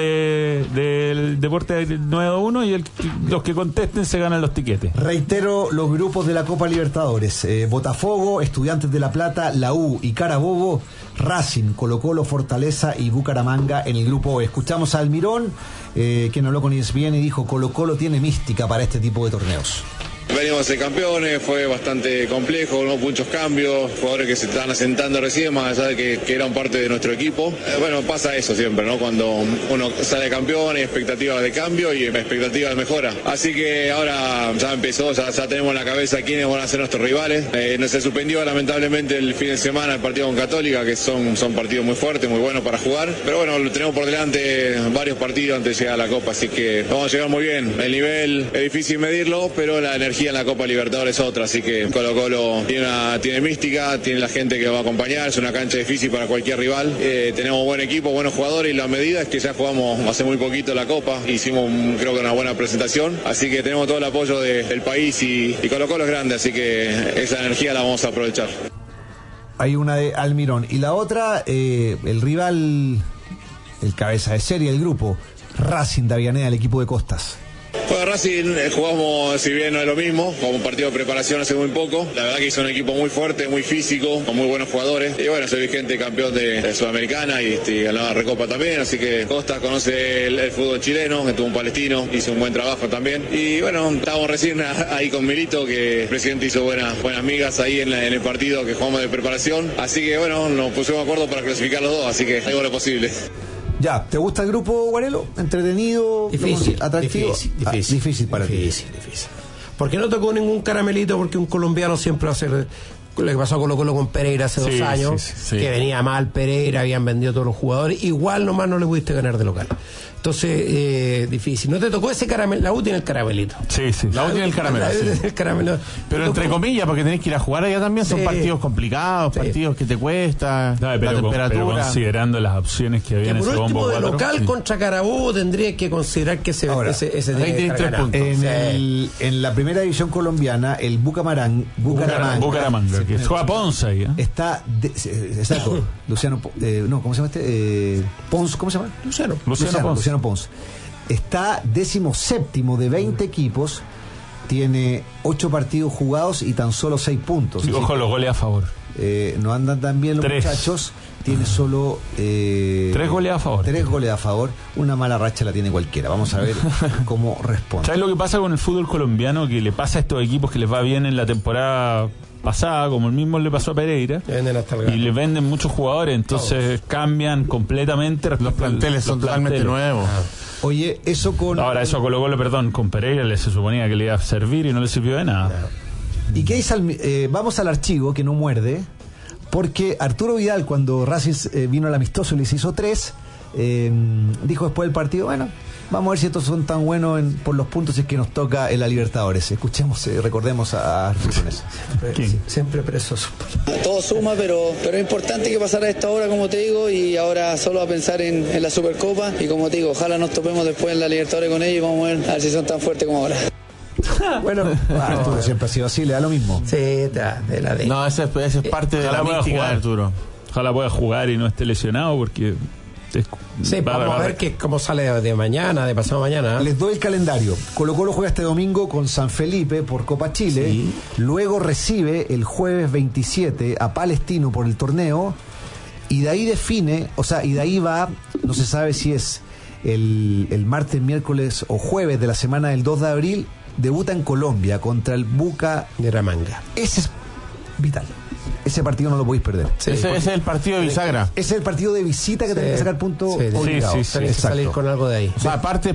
del Deporte 9-1 y los que contesten se ganan los tiquetes. Reitero los grupos de la Copa Libertadores: Botafogo, Estudiantes de La Plata, la U y Carabobo, Racing, Colo-Colo, Fortaleza y Bucaramanga en el grupo E. Escuchamos a Almirón, quien habló con ESPN y dijo: Colo-Colo tiene mística para este tipo de torneos. Venimos a ser campeones, fue bastante complejo, ¿no? Muchos cambios, jugadores que se estaban asentando recién, más allá de que eran parte de nuestro equipo. Bueno, pasa eso siempre, ¿no? Cuando uno sale campeón hay expectativas de cambio y expectativas de mejora. Así que ahora ya empezó, ya tenemos en la cabeza quiénes van a ser nuestros rivales. Nos se suspendió lamentablemente el fin de semana el partido con Católica, que son partidos muy fuertes, muy buenos para jugar. Pero bueno, tenemos por delante varios partidos antes de llegar a la Copa, así que vamos a llegar muy bien. El nivel es difícil medirlo, pero la energía en la Copa Libertadores es otra, así que Colo-Colo tiene mística, tiene la gente que va a acompañar, es una cancha difícil para cualquier rival, tenemos buen equipo, buenos jugadores y la medida es que ya jugamos hace muy poquito la Copa, hicimos creo que una buena presentación, así que tenemos todo el apoyo del país y Colo-Colo es grande, así que esa energía la vamos a aprovechar. Hay una de Almirón y la otra, el rival, el cabeza de serie del grupo, Racing de Avellaneda, el equipo de Costas. Bueno, Racing jugamos, si bien no es lo mismo, como un partido de preparación hace muy poco. La verdad que es un equipo muy fuerte, muy físico, con muy buenos jugadores. Y bueno, soy vigente campeón de Sudamericana y ganó la Recopa también. Así que Costa conoce el fútbol chileno, estuvo un palestino, hizo un buen trabajo también. Y bueno, estábamos recién ahí con Milito, que el presidente hizo buenas migas ahí en el partido que jugamos de preparación. Así que bueno, nos pusimos de acuerdo para clasificar los dos, así que hago lo posible. Ya, ¿te gusta el grupo, Guarelo? ¿Entretenido? Difícil, ¿atractivo? Difícil para ti. Difícil. Porque no tocó ningún caramelito, porque un colombiano siempre va a ser lo que pasó con Colo-Colo con Pereira hace 2 años, que venía mal Pereira, habían vendido todos los jugadores, igual nomás no le pudiste ganar de local. Entonces, difícil. ¿No te tocó ese caramelo? La U tiene el caramelito. Sí. La U tiene el caramelo. El caramelo. Pero entre comillas, porque tenés que ir a jugar allá también, son partidos complicados, partidos que te cuesta, la temperatura. Pero considerando las opciones que había en ese bombo 4. De local contra Carabobo tendría que considerar que ese tiene que estar ganando. En la primera división colombiana, el Bucaramanga, que juega Ponce ahí, está exacto. Luciano, ¿cómo se llama este? Pons, ¿cómo se llama? Luciano Pons. Está 17º de 20 equipos, tiene 8 partidos jugados y tan solo 6 puntos. Sí, ojo, los goles a favor. No andan tan bien los muchachos, tiene solo 3 goles a favor. 3 goles a favor, una mala racha la tiene cualquiera. Vamos a ver cómo responde. ¿Sabes lo que pasa con el fútbol colombiano? Que le pasa a estos equipos que les va bien en la temporada pasada, como el mismo le pasó a Pereira, y le venden muchos jugadores, entonces cambian completamente. Los planteles son totalmente nuevos. Oye, eso con... Ahora, eso a Colo-Colo, con Pereira se suponía que le iba a servir y no le sirvió de nada. ¿Y qué dice? Vamos al archivo, que no muerde, porque Arturo Vidal, cuando Racing vino al amistoso y les hizo 3, dijo después del partido, bueno, vamos a ver si estos son tan buenos por los puntos es que nos toca en la Libertadores. Escuchemos, recordemos a Arturo con eso. Siempre presos. Todo suma, pero es importante que pasara esta hora, como te digo, y ahora solo a pensar en la Supercopa. Y como te digo, ojalá nos topemos después en la Libertadores con ellos y vamos a ver si son tan fuertes como ahora. Bueno, Arturo siempre ha sido así, le da lo mismo. Sí, No, esa es parte de la mística de Arturo. Ojalá pueda jugar y no esté lesionado, porque... vamos a ver cómo sale de mañana, de pasado mañana. Les doy el calendario. Colo-Colo juega este domingo con San Felipe por Copa Chile. Luego recibe el jueves 27 a Palestino por el torneo. Y de ahí define, y de ahí va, no se sabe si es el martes, miércoles o jueves de la semana del 2 de abril, debuta en Colombia contra el Bucaramanga. Ese es vital. Ese partido no lo podéis perder. Ese es el partido de bisagra. Ese es el partido de visita que tenés que sacar punto obligado. Tenés que salir con algo de ahí. Parte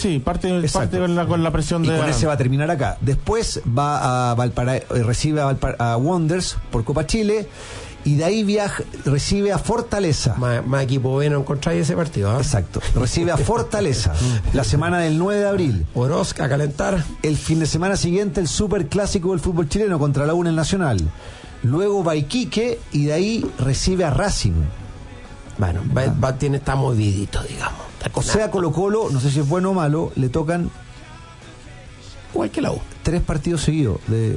con la presión de... Y con ese va a terminar acá. Después va a recibe a Wanderers por Copa Chile. y de ahí recibe a Fortaleza. Más equipo bueno encontráis ese partido, ¿eh? Exacto. Recibe a Fortaleza la semana del 9 de abril. Orozca a calentar. El fin de semana siguiente el super clásico del fútbol chileno contra la U en el Nacional. Luego va Iquique y de ahí recibe a Racing. Bueno, está movidito, digamos. O sea, Colo-Colo, no sé si es bueno o malo, le tocan igual que la U. 2 partidos seguidos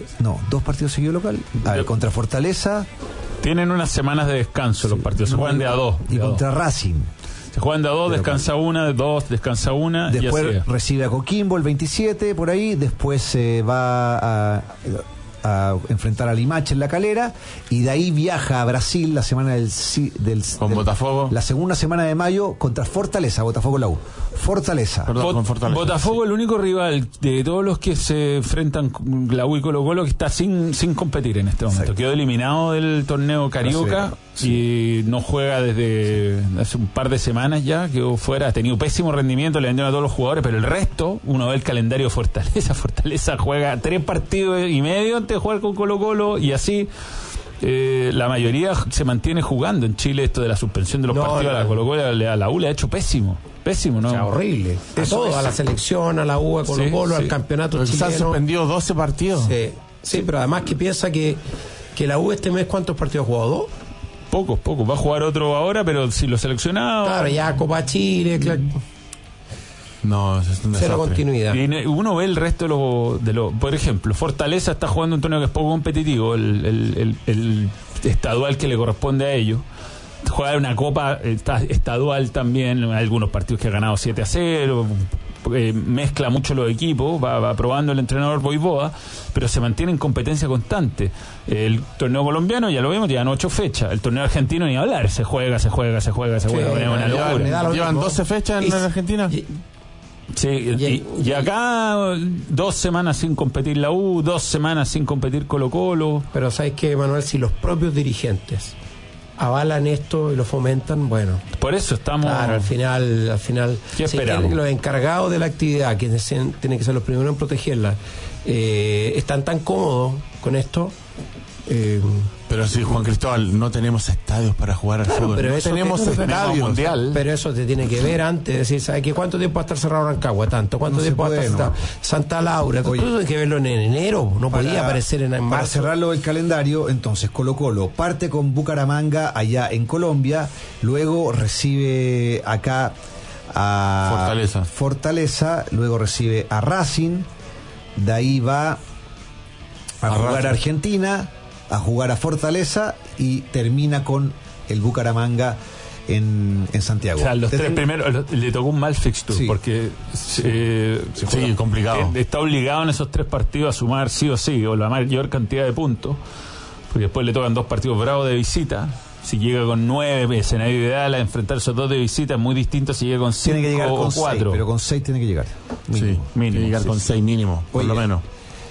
local. A ver, contra Fortaleza. Tienen unas semanas de descanso los partidos, se juegan de a 2. Y contra Racing. Se juegan de a 2, descansa una, de 2, descansa una. Después recibe a Coquimbo el 27, por ahí. Después se va a enfrentar a Limache en La Calera, y de ahí viaja a Brasil la semana con Botafogo. La segunda semana de mayo contra Fortaleza, Botafogo la U. Fortaleza. Con Fortaleza. Botafogo, el único rival de todos los que se enfrentan la U y Colo-Colo que está sin competir en este momento. Exacto. Quedó eliminado del torneo Carioca y no juega desde hace un par de semanas ya, quedó fuera, ha tenido pésimo rendimiento, le vendieron a todos los jugadores, pero el resto, uno ve el calendario de Fortaleza juega 3 partidos y medio antes de jugar con Colo-Colo, y así la mayoría se mantiene jugando en Chile. Esto de la suspensión de los partidos a la Colo-Colo, a la U le ha hecho pésimo, ¿no? O sea, horrible. A la selección, a la U, a Colo-Colo, al campeonato chileno. Se han suspendido 12 partidos. Sí, pero además que piensa que la U este mes, ¿cuántos partidos ha jugado? 2. Pocos. Va a jugar otro ahora, pero si lo seleccionaba. Claro, ya Copa Chile, No, es un cero continuidad. Y uno ve el resto de los por ejemplo, Fortaleza está jugando un torneo que es poco competitivo, el estadual que le corresponde a ellos. Juega una copa estadual también, algunos partidos que ha ganado 7-0, mezcla mucho los equipos, va probando el entrenador Voivoda, pero se mantiene en competencia constante. El torneo colombiano, ya lo vemos, llevan 8 fechas. El torneo argentino ni hablar, se juega. Una locura. Llevan 12 fechas en la Argentina. Sí, y acá 2 semanas sin competir la U, 2 semanas sin competir Colo-Colo. Pero ¿sabes qué, Manuel? Si los propios dirigentes avalan esto y lo fomentan, bueno. Por eso estamos. Claro, al final. ¿Qué esperamos? Los encargados de la actividad, quienes tienen que ser los primeros en protegerla, están tan cómodos con esto. Pero sí, Juan Cristóbal, no tenemos estadios para jugar al fútbol. Pero no tenemos estadios mundial. Pero eso te tiene que ver antes, decir, ¿sabes qué? ¿Cuánto tiempo va a estar cerrado Rancagua? Tanto. ¿Cuánto tiempo va a estar Santa Laura? Todo eso hay que verlo en enero. No podía aparecer en marzo. Para cerrarlo el calendario, entonces Colo-Colo parte con Bucaramanga allá en Colombia, luego recibe acá a Fortaleza, luego recibe a Racing, de ahí va a jugar a Argentina, a jugar a Fortaleza y termina con el Bucaramanga en Santiago. O sea, los 3 primeros le tocó un mal fixture, porque complicado. Está obligado en esos 3 partidos a sumar sí o la mayor cantidad de puntos, porque después le tocan 2 partidos bravos de visita. Si llega con 9, escenario ideal a enfrentar esos 2 de visita es muy distinto si llega con 5 o 4. 6, pero con 6 tiene que llegar. Mínimo. Tiene que llegar con 6 mínimo, por lo menos.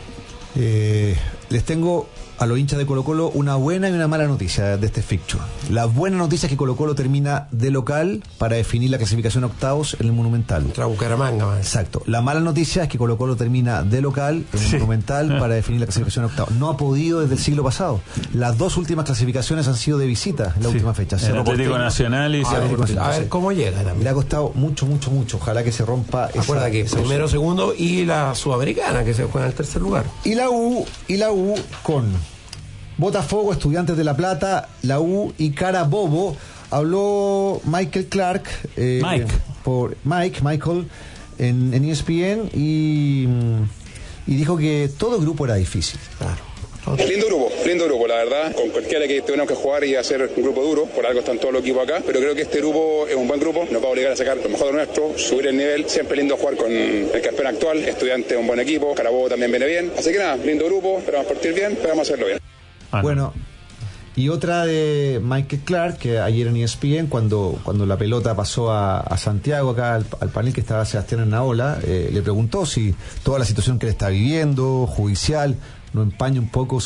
Les tengo a los hinchas de Colo-Colo una buena y una mala noticia de este fixture. La buena noticia es que Colo-Colo termina de local para definir la clasificación a octavos en el Monumental. Contra Bucaramanga, man. Exacto. La mala noticia es que Colo-Colo termina de local en el Monumental para definir la clasificación a octavos. No ha podido desde el siglo pasado. Las 2 últimas clasificaciones han sido de visita en la última fecha. El Atlético Nacional y a ver cómo llega también. Le ha costado mucho. Ojalá que se rompa esa. Que primero, segundo y la Sudamericana que se juega en el tercer lugar. Y la U con Botafogo, Estudiantes de La Plata, la U y Carabobo. Habló Michael Clark, Michael en ESPN y dijo que todo grupo era difícil. Claro. Lindo grupo, la verdad. Con cualquiera que tenemos que jugar y hacer un grupo duro, por algo están todos los equipos acá, pero creo que este grupo es un buen grupo, nos va a obligar a sacar lo mejor de nuestro, subir el nivel. Siempre lindo jugar con el campeón actual, Estudiante un buen equipo, Carabobo también viene bien, así que nada, lindo grupo, esperamos partir bien, pero vamos a hacerlo bien. Bueno, y otra de Michael Clark, que ayer en ESPN, cuando la pelota pasó a Santiago, acá al panel que estaba Sebastián Ennaola, le preguntó si toda la situación que él está viviendo, judicial, no empaña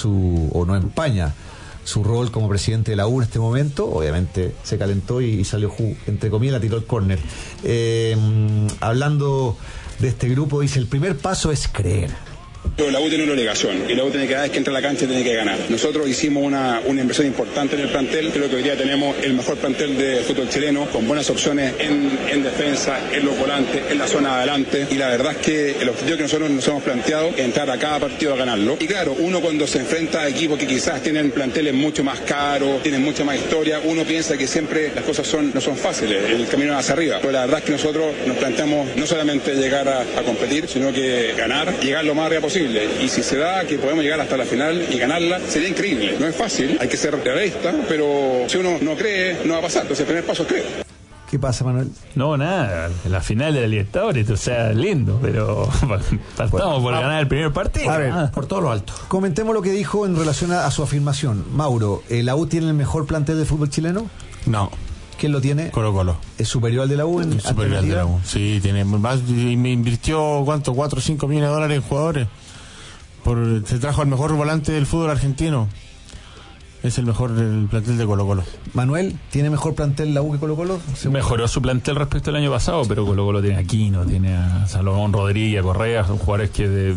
su rol como presidente de la U en este momento. Obviamente se calentó y salió, entre comillas, la tiró el córner. Hablando de este grupo, dice: el primer paso es creer. Pero la U tiene una obligación y la U tiene que, cada vez que entra a la cancha tiene que ganar. Nosotros hicimos una inversión importante en el plantel. Creo que hoy día tenemos el mejor plantel de fútbol chileno, con buenas opciones en defensa, en los volantes, en la zona de adelante. Y la verdad es que el objetivo que nosotros nos hemos planteado es entrar a cada partido a ganarlo. Y claro, uno cuando se enfrenta a equipos que quizás tienen planteles mucho más caros, tienen mucha más historia, uno piensa que siempre las cosas no son fáciles, el camino es hacia arriba. Pero la verdad es que nosotros nos planteamos no solamente llegar a competir, sino que ganar, llegar lo más arriba posible. Y si se da que podemos llegar hasta la final y ganarla, sería increíble. No es fácil, hay que ser realista, pero si uno no cree, no va a pasar. Entonces el primer paso es creer. ¿Qué pasa, Manuel? No, nada, la final de la Libertadores, o sea, lindo, pero partamos por ganar el primer partido. A ver, por todo lo alto. Comentemos lo que dijo en relación a su afirmación. Mauro, ¿la U tiene el mejor plantel de fútbol chileno? No. ¿Quién lo tiene? Colo-Colo. ¿Es superior al de la U en superior al de la U, sí, tiene más, y me invirtió, ¿cuánto? 4 o 5 millones de dólares en jugadores. Se trajo al mejor volante del fútbol argentino. Es el mejor del plantel de Colo-Colo. Manuel, ¿tiene mejor plantel la U que Colo-Colo? Mejoró su plantel respecto al año pasado, pero Colo-Colo tiene a Aquino, tiene a Salomón Rodríguez, a Correa, son jugadores que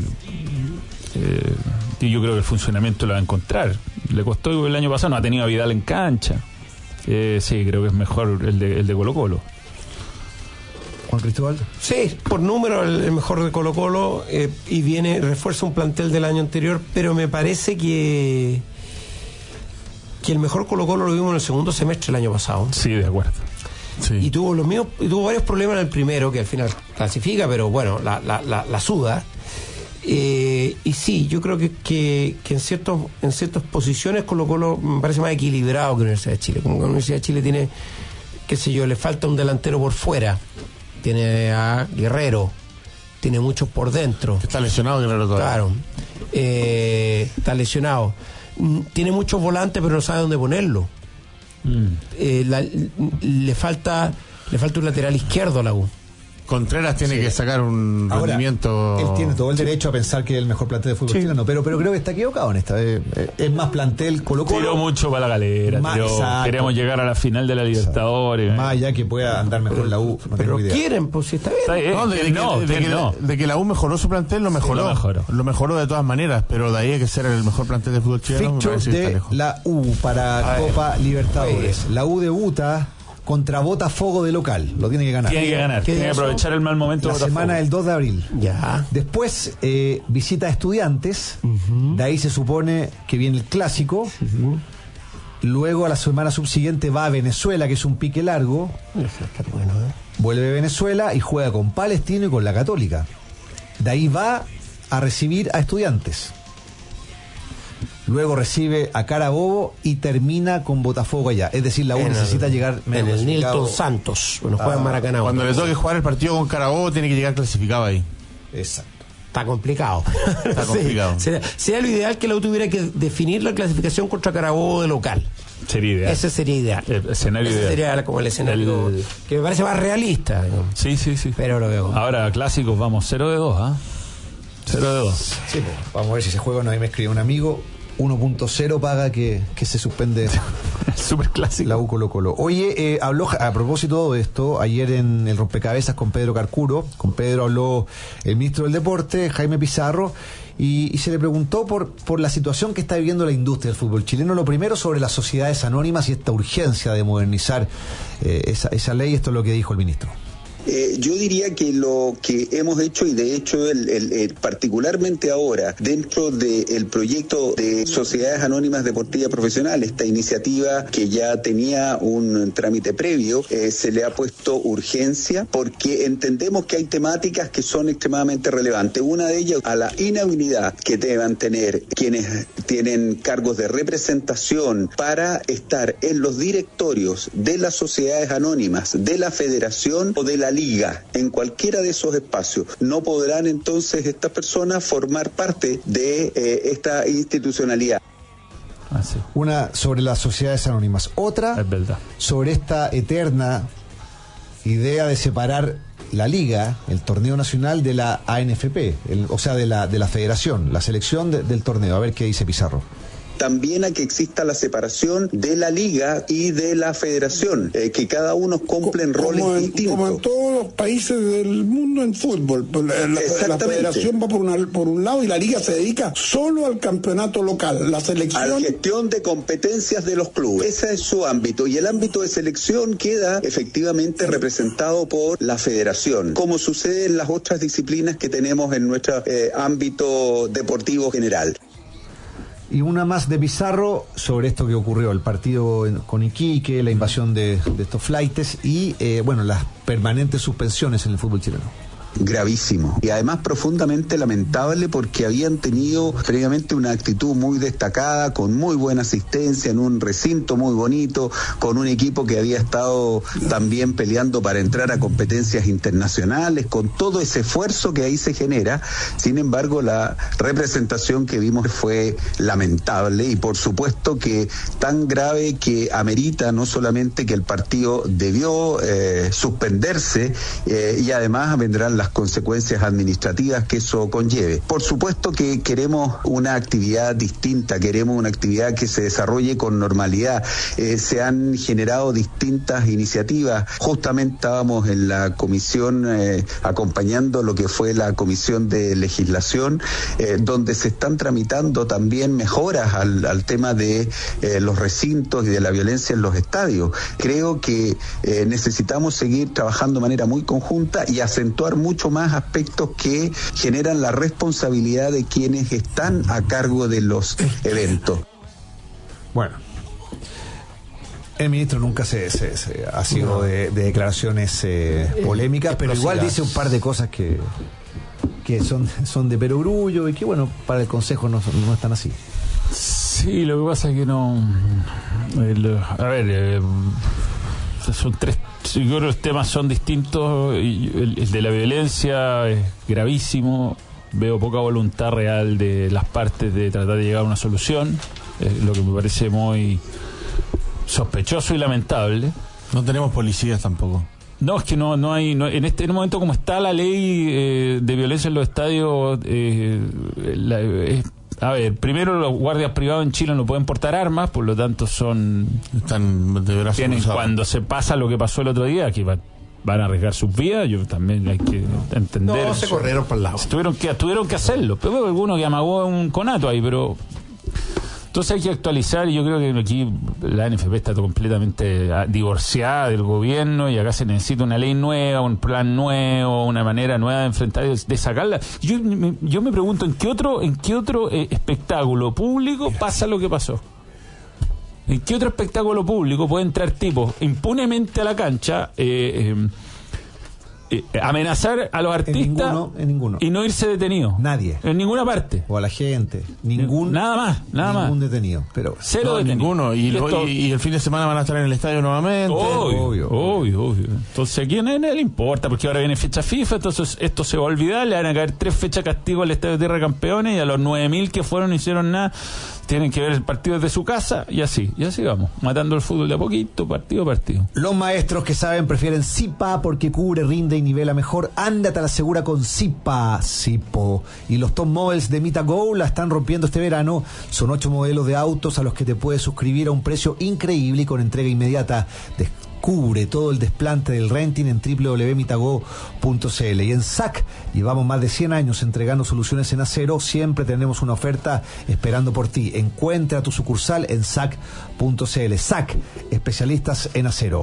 yo creo que el funcionamiento lo va a encontrar. Le costó el año pasado, no ha tenido a Vidal en cancha. Sí, creo que es mejor el de Colo-Colo. Juan Cristóbal. Sí, por número el mejor de Colo-Colo, y refuerza un plantel del año anterior, pero me parece que el mejor Colo-Colo lo vimos en el segundo semestre del año pasado. Sí, de acuerdo. Sí. Y tuvo varios problemas en el primero, que al final clasifica, pero bueno, la suda. Y sí, yo creo que en ciertas posiciones Colo-Colo me parece más equilibrado que Universidad de Chile. Como que la Universidad de Chile tiene, qué sé yo, le falta un delantero por fuera. Tiene a Guerrero, tiene muchos por dentro. Está lesionado Guerrero todavía. Claro, está lesionado. Tiene muchos volantes, pero no sabe dónde ponerlo. Le falta un lateral izquierdo a la U. Contreras tiene que sacar un rendimiento. Él tiene todo el derecho a pensar que es el mejor plantel de fútbol chileno, pero creo que está equivocado en esta. Es más plantel Colo-Colo. Tiró mucho para la galera. Queremos llegar a la final de la Libertadores. Más allá que pueda andar mejor la U. No pero tengo idea. Quieren, pues si está bien. De que la U mejoró su plantel, lo mejoró. Lo mejoró de todas maneras, pero de ahí hay que ser el mejor plantel de fútbol chileno. Fixtures de la U para Copa Libertadores. La U debuta contra Botafogo de local, lo tiene que ganar. Tiene que aprovechar el mal momento. La semana del 2 de abril. Ya. Después visita a Estudiantes, de ahí se supone que viene el clásico. Luego a la semana subsiguiente va a Venezuela, que es un pique largo. Vuelve a Venezuela y juega con Palestino y con la Católica. De ahí va a recibir a Estudiantes. Luego recibe a Carabobo y termina con Botafogo allá. Es decir, la U necesita llegar en el Nilton Santos. Bueno, juega en Maracaná. Cuando le toque jugar el partido con Carabobo, tiene que llegar clasificado ahí. Exacto. Está complicado. Está complicado. Sería lo ideal que la U tuviera que definir la clasificación contra Carabobo de local. Sería ideal. Ese sería ideal. El escenario Ese ideal. sería como el escenario que me parece más realista. Digamos. Sí. Pero lo veo. Ahora, clásicos, vamos 0 de 2, ¿ah? 0 de 2. Sí, vamos a ver si se juega o no. Ahí me escribe un amigo. 1.0 paga que se suspende Super clásico. la U Colo-Colo. Oye, habló a propósito de esto ayer en el rompecabezas con Pedro Carcuro. Con Pedro habló el ministro del Deporte, Jaime Pizarro, y se le preguntó por la situación que está viviendo la industria del fútbol chileno. Lo primero sobre las sociedades anónimas y esta urgencia de modernizar esa ley. Esto es lo que dijo el ministro. Yo diría que lo que hemos hecho, y de hecho particularmente ahora dentro del proyecto de Sociedades Anónimas Deportivas Profesionales, esta iniciativa que ya tenía un trámite previo, se le ha puesto urgencia porque entendemos que hay temáticas que son extremadamente relevantes. Una de ellas, a la inhabilidad que deban tener quienes tienen cargos de representación para estar en los directorios de las sociedades anónimas, de la federación o de la liga. En cualquiera de esos espacios no podrán entonces estas personas formar parte de esta institucionalidad. Una sobre las sociedades anónimas, otra sobre esta eterna idea de separar la liga, el torneo nacional, de la ANFP, o sea, de la federación, la selección del torneo. A ver qué dice Pizarro. también a que exista la separación de la liga y de la federación, que cada uno cumplen roles distintos. Como en todos los países del mundo en fútbol, la federación va por un lado y la liga se dedica solo al campeonato local, la selección... A la gestión de competencias de los clubes. Ese es su ámbito, y el ámbito de selección queda efectivamente representado por la federación, como sucede en las otras disciplinas que tenemos en nuestro ámbito deportivo general. Y una más de Pizarro sobre esto que ocurrió, el partido con Iquique, la invasión de estos flaites y las permanentes suspensiones en el fútbol chileno. Gravísimo y además profundamente lamentable, porque habían tenido previamente una actitud muy destacada, con muy buena asistencia, en un recinto muy bonito, con un equipo que había estado también peleando para entrar a competencias internacionales, con todo ese esfuerzo que ahí se genera. Sin embargo, la representación que vimos fue lamentable y por supuesto que tan grave que amerita no solamente que el partido debió suspenderse y además vendrán las consecuencias administrativas que eso conlleve. Por supuesto que queremos una actividad distinta, queremos una actividad que se desarrolle con normalidad. Se han generado distintas iniciativas. Justamente estábamos en la comisión acompañando lo que fue la comisión de legislación, donde se están tramitando también mejoras al tema de los recintos y de la violencia en los estadios. Creo que necesitamos seguir trabajando de manera muy conjunta y acentuar mucho más aspectos que generan la responsabilidad de quienes están a cargo de los eventos. Bueno, el ministro nunca ha sido de declaraciones polémicas, pero igual dice un par de cosas que son de perogrullo y que para el Consejo no están así. Sí, lo que pasa es que son tres. Yo creo que los temas son distintos. El de la violencia es gravísimo. Veo poca voluntad real de las partes de tratar de llegar a una solución, lo que me parece muy sospechoso y lamentable. No tenemos policías tampoco. No, es que no hay en este momento, como está la ley de violencia en los estadios, primero los guardias privados en Chile no pueden portar armas, por lo tanto están de brazos cruzados. Cuando se pasa lo que pasó el otro día, que van a arriesgar sus vidas, yo también hay que entender. No, se corrieron para el lado. Tuvieron que hacerlo, pero alguno que amagó un conato ahí, pero entonces hay que actualizar, y yo creo que aquí la NFP está completamente divorciada del gobierno y acá se necesita una ley nueva, un plan nuevo, una manera nueva de enfrentar, de sacarla. Yo me pregunto, ¿en qué otro espectáculo público pasa lo que pasó? ¿En qué otro espectáculo público puede entrar tipos impunemente a la cancha, amenazar a los artistas en ninguno. Y no irse detenido? Nadie. En ninguna parte. O a la gente. Nada más. Ningún detenido. Pero cero detenido. Ninguno. Y el fin de semana van a estar en el estadio nuevamente. Obvio. Entonces, ¿a quién le importa? Porque ahora viene fecha FIFA, entonces esto se va a olvidar, le van a caer 3 fechas castigo al Estadio de Tierra de Campeones, y a los 9.000 que fueron no hicieron nada, tienen que ver el partido desde su casa, y así vamos, matando el fútbol de a poquito, partido a partido. Los maestros que saben prefieren Zipa porque cubre, rinde y nivela mejor. Ándate a la segura con Zipa. Y los top models de MitaGo la están rompiendo este verano. Son 8 modelos de autos a los que te puedes suscribir a un precio increíble y con entrega inmediata. Cubre todo el desplante del renting en www.mitago.cl. Y en SAC llevamos más de 100 años entregando soluciones en acero. Siempre tenemos una oferta esperando por ti. Encuentra tu sucursal en SAC.cl. SAC, especialistas en acero.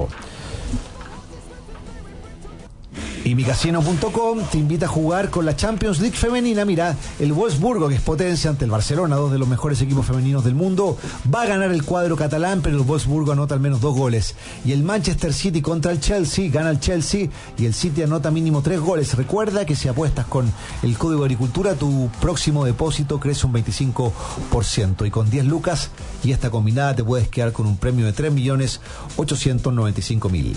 Y micasino.com te invita a jugar con la Champions League femenina. Mira, el Wolfsburgo, que es potencia ante el Barcelona, 2 de los mejores equipos femeninos del mundo, va a ganar el cuadro catalán, pero el Wolfsburgo anota al menos 2 goles. Y el Manchester City contra el Chelsea, gana el Chelsea y el City anota mínimo 3 goles. Recuerda que si apuestas con el Código Agricultura, tu próximo depósito crece un 25%. Y con 10 lucas y esta combinada te puedes quedar con un premio de 3.895.000.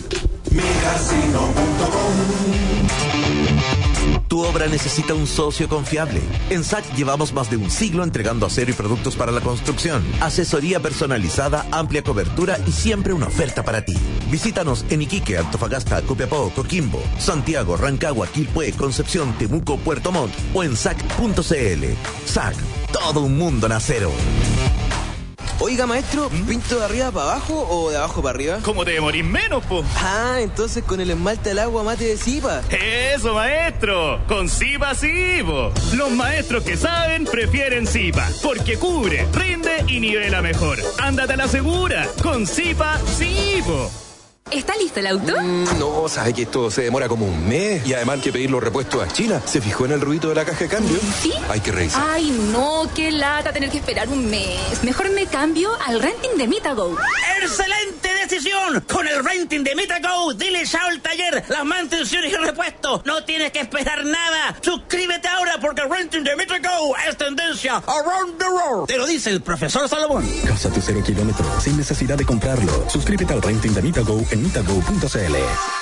Tu obra necesita un socio confiable. En SAC llevamos más de un siglo entregando acero y productos para la construcción. Asesoría personalizada, amplia cobertura y siempre una oferta para ti. Visítanos en Iquique, Antofagasta, Copiapó, Coquimbo, Santiago, Rancagua, Quilpué, Concepción, Temuco, Puerto Montt o en SAC.cl. SAC, todo un mundo en acero. Oiga, maestro, ¿pinto de arriba para abajo o de abajo para arriba? ¿Cómo te demorís menos, po? Ah, entonces con el esmalte al agua mate de Zipa. ¡Eso, maestro! ¡Con Zipa sí, po! Los maestros que saben prefieren Zipa, porque cubre, rinde y nivela mejor. ¡Ándate a la segura! ¡Con Zipa sí, po! ¿Está listo el auto? No, sabe que esto se demora como un mes y además hay que pedir los repuestos a China. ¿Se fijó en el ruido de la caja de cambio? ¿Sí? Hay que revisar. Ay, no, qué lata tener que esperar un mes. Mejor me cambio al renting de MitaGo. ¡Excelente decisión! Con el renting de MitaGo, dile chao al taller, las mantenciones y el repuesto. No tienes que esperar nada. Suscríbete ahora porque el renting de MitaGo es tendencia around the world. Te lo dice el profesor Salomón. Casa tu 0 kilómetro sin necesidad de comprarlo. Suscríbete al renting de MitaGo en mitago.cl.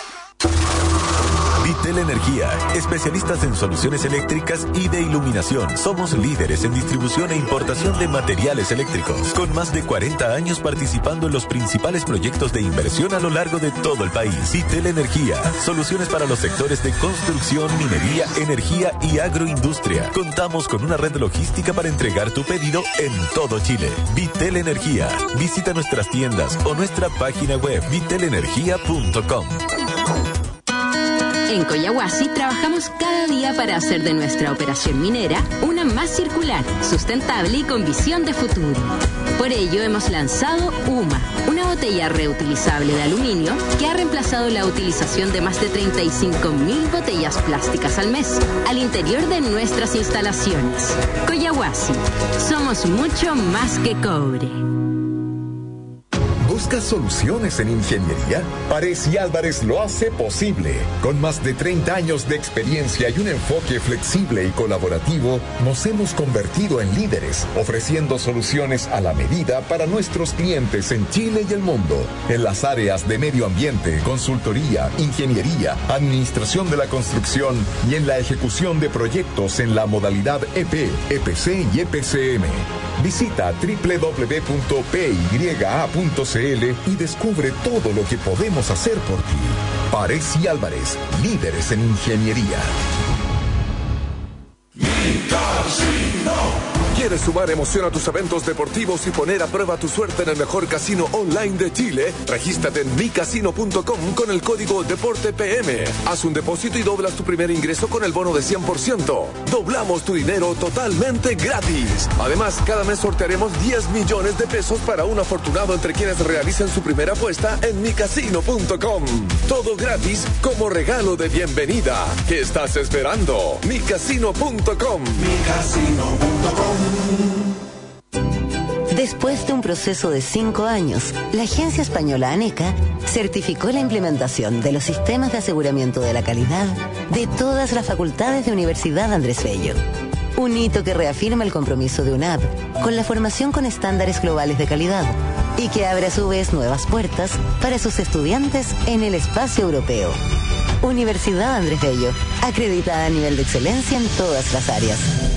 Vitel Energía, especialistas en soluciones eléctricas y de iluminación. Somos líderes en distribución e importación de materiales eléctricos, con más de 40 años participando en los principales proyectos de inversión a lo largo de todo el país. Vitel Energía, soluciones para los sectores de construcción, minería, energía y agroindustria. Contamos con una red logística para entregar tu pedido en todo Chile. Vitel Energía. Visita nuestras tiendas o nuestra página web vitelenergia.com. En Coyahuasi trabajamos cada día para hacer de nuestra operación minera una más circular, sustentable y con visión de futuro. Por ello hemos lanzado UMA, una botella reutilizable de aluminio que ha reemplazado la utilización de más de 35.000 botellas plásticas al mes al interior de nuestras instalaciones. Coyahuasi, somos mucho más que cobre. ¿Buscas soluciones en ingeniería? Párez y Álvarez lo hace posible. Con más de 30 años de experiencia y un enfoque flexible y colaborativo, nos hemos convertido en líderes, ofreciendo soluciones a la medida para nuestros clientes en Chile y el mundo, en las áreas de medio ambiente, consultoría, ingeniería, administración de la construcción y en la ejecución de proyectos en la modalidad EP, EPC y EPCM. Visita www.pya.cl y descubre todo lo que podemos hacer por ti. Párez y Álvarez, líderes en ingeniería. ¿Quieres sumar emoción a tus eventos deportivos y poner a prueba tu suerte en el mejor casino online de Chile? Regístrate en micasino.com con el código DEPORTEPM. Haz un depósito y doblas tu primer ingreso con el bono de 100%. Doblamos tu dinero totalmente gratis. Además, cada mes sortearemos 10 millones de pesos para un afortunado entre quienes realicen su primera apuesta en micasino.com. Todo gratis como regalo de bienvenida. ¿Qué estás esperando? micasino.com. micasino.com. Después de un proceso de 5 años, la agencia española ANECA certificó la implementación de los sistemas de aseguramiento de la calidad de todas las facultades de Universidad Andrés Bello. Un hito que reafirma el compromiso de UNAP con la formación con estándares globales de calidad y que abre a su vez nuevas puertas para sus estudiantes en el espacio europeo. Universidad Andrés Bello, acreditada a nivel de excelencia en todas las áreas.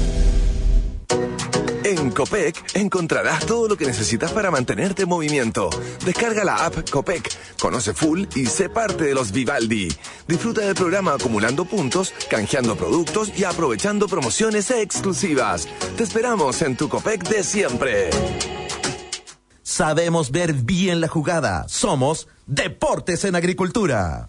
En Copec encontrarás todo lo que necesitas para mantenerte en movimiento. Descarga la app Copec, conoce full y sé parte de los Vivaldi. Disfruta del programa acumulando puntos, canjeando productos y aprovechando promociones exclusivas. Te esperamos en tu Copec de siempre. Sabemos ver bien la jugada. Somos Deportes en Agricultura.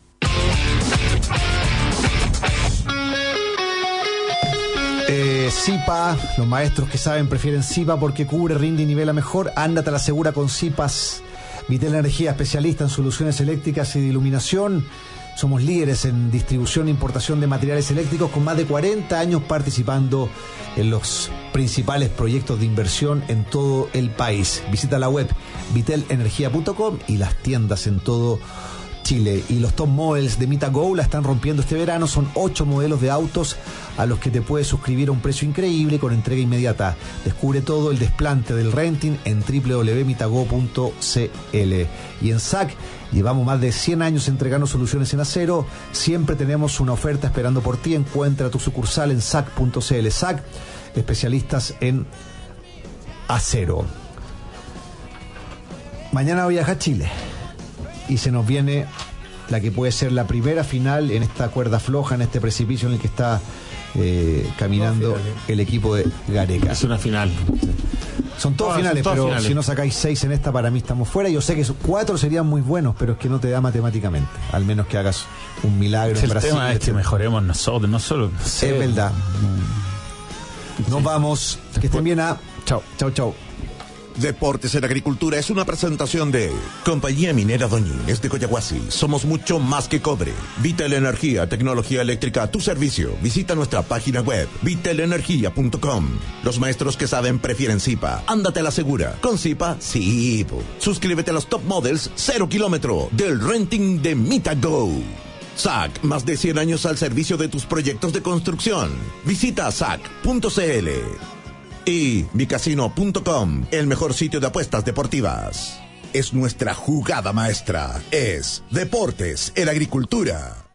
Zipa, los maestros que saben prefieren Zipa porque cubre, rinde y nivela mejor. Ándate a la segura con Zipas. Vitel Energía, especialista en soluciones eléctricas y de iluminación. Somos líderes en distribución e importación de materiales eléctricos con más de 40 años participando en los principales proyectos de inversión en todo el país. Visita la web vitelenergia.com y las tiendas en todo Chile. Y los top models de MitaGo la están rompiendo este verano. Son 8 modelos de autos a los que te puedes suscribir a un precio increíble con entrega inmediata. Descubre todo el desplante del renting en www.mitago.cl. Y en SAC llevamos más de 100 años entregando soluciones en acero. Siempre tenemos una oferta esperando por ti. Encuentra tu sucursal en sac.cl. SAC, especialistas en acero. Mañana viaja a Chile y se nos viene la que puede ser la primera final en esta cuerda floja, en este precipicio en el que está caminando el equipo de Gareca. Es una final. Son todos finales, pero finales. Si no sacáis 6 en esta, para mí estamos fuera. Yo sé que 4 serían muy buenos, pero es que no te da matemáticamente. Al menos que hagas un milagro en Brasil. El tema es que mejoremos nosotros, no solo. No sé. Es verdad. Nos vamos. Que estén bien. Chao. Chao, chao. Deportes en Agricultura es una presentación de Compañía Minera Doñines de Coyahuasi. Somos mucho más que cobre. Vital Energía, tecnología eléctrica a tu servicio. Visita nuestra página web, vitalenergia.com. Los maestros que saben prefieren Zipa. Ándate a la segura. Con Zipa, sí. Suscríbete a los Top Models 0 kilómetro del renting de MitaGo. SAC, más de 100 años al servicio de tus proyectos de construcción. Visita sac.cl. Y micasino.com, el mejor sitio de apuestas deportivas. Es nuestra jugada maestra. Es Deportes en Agricultura.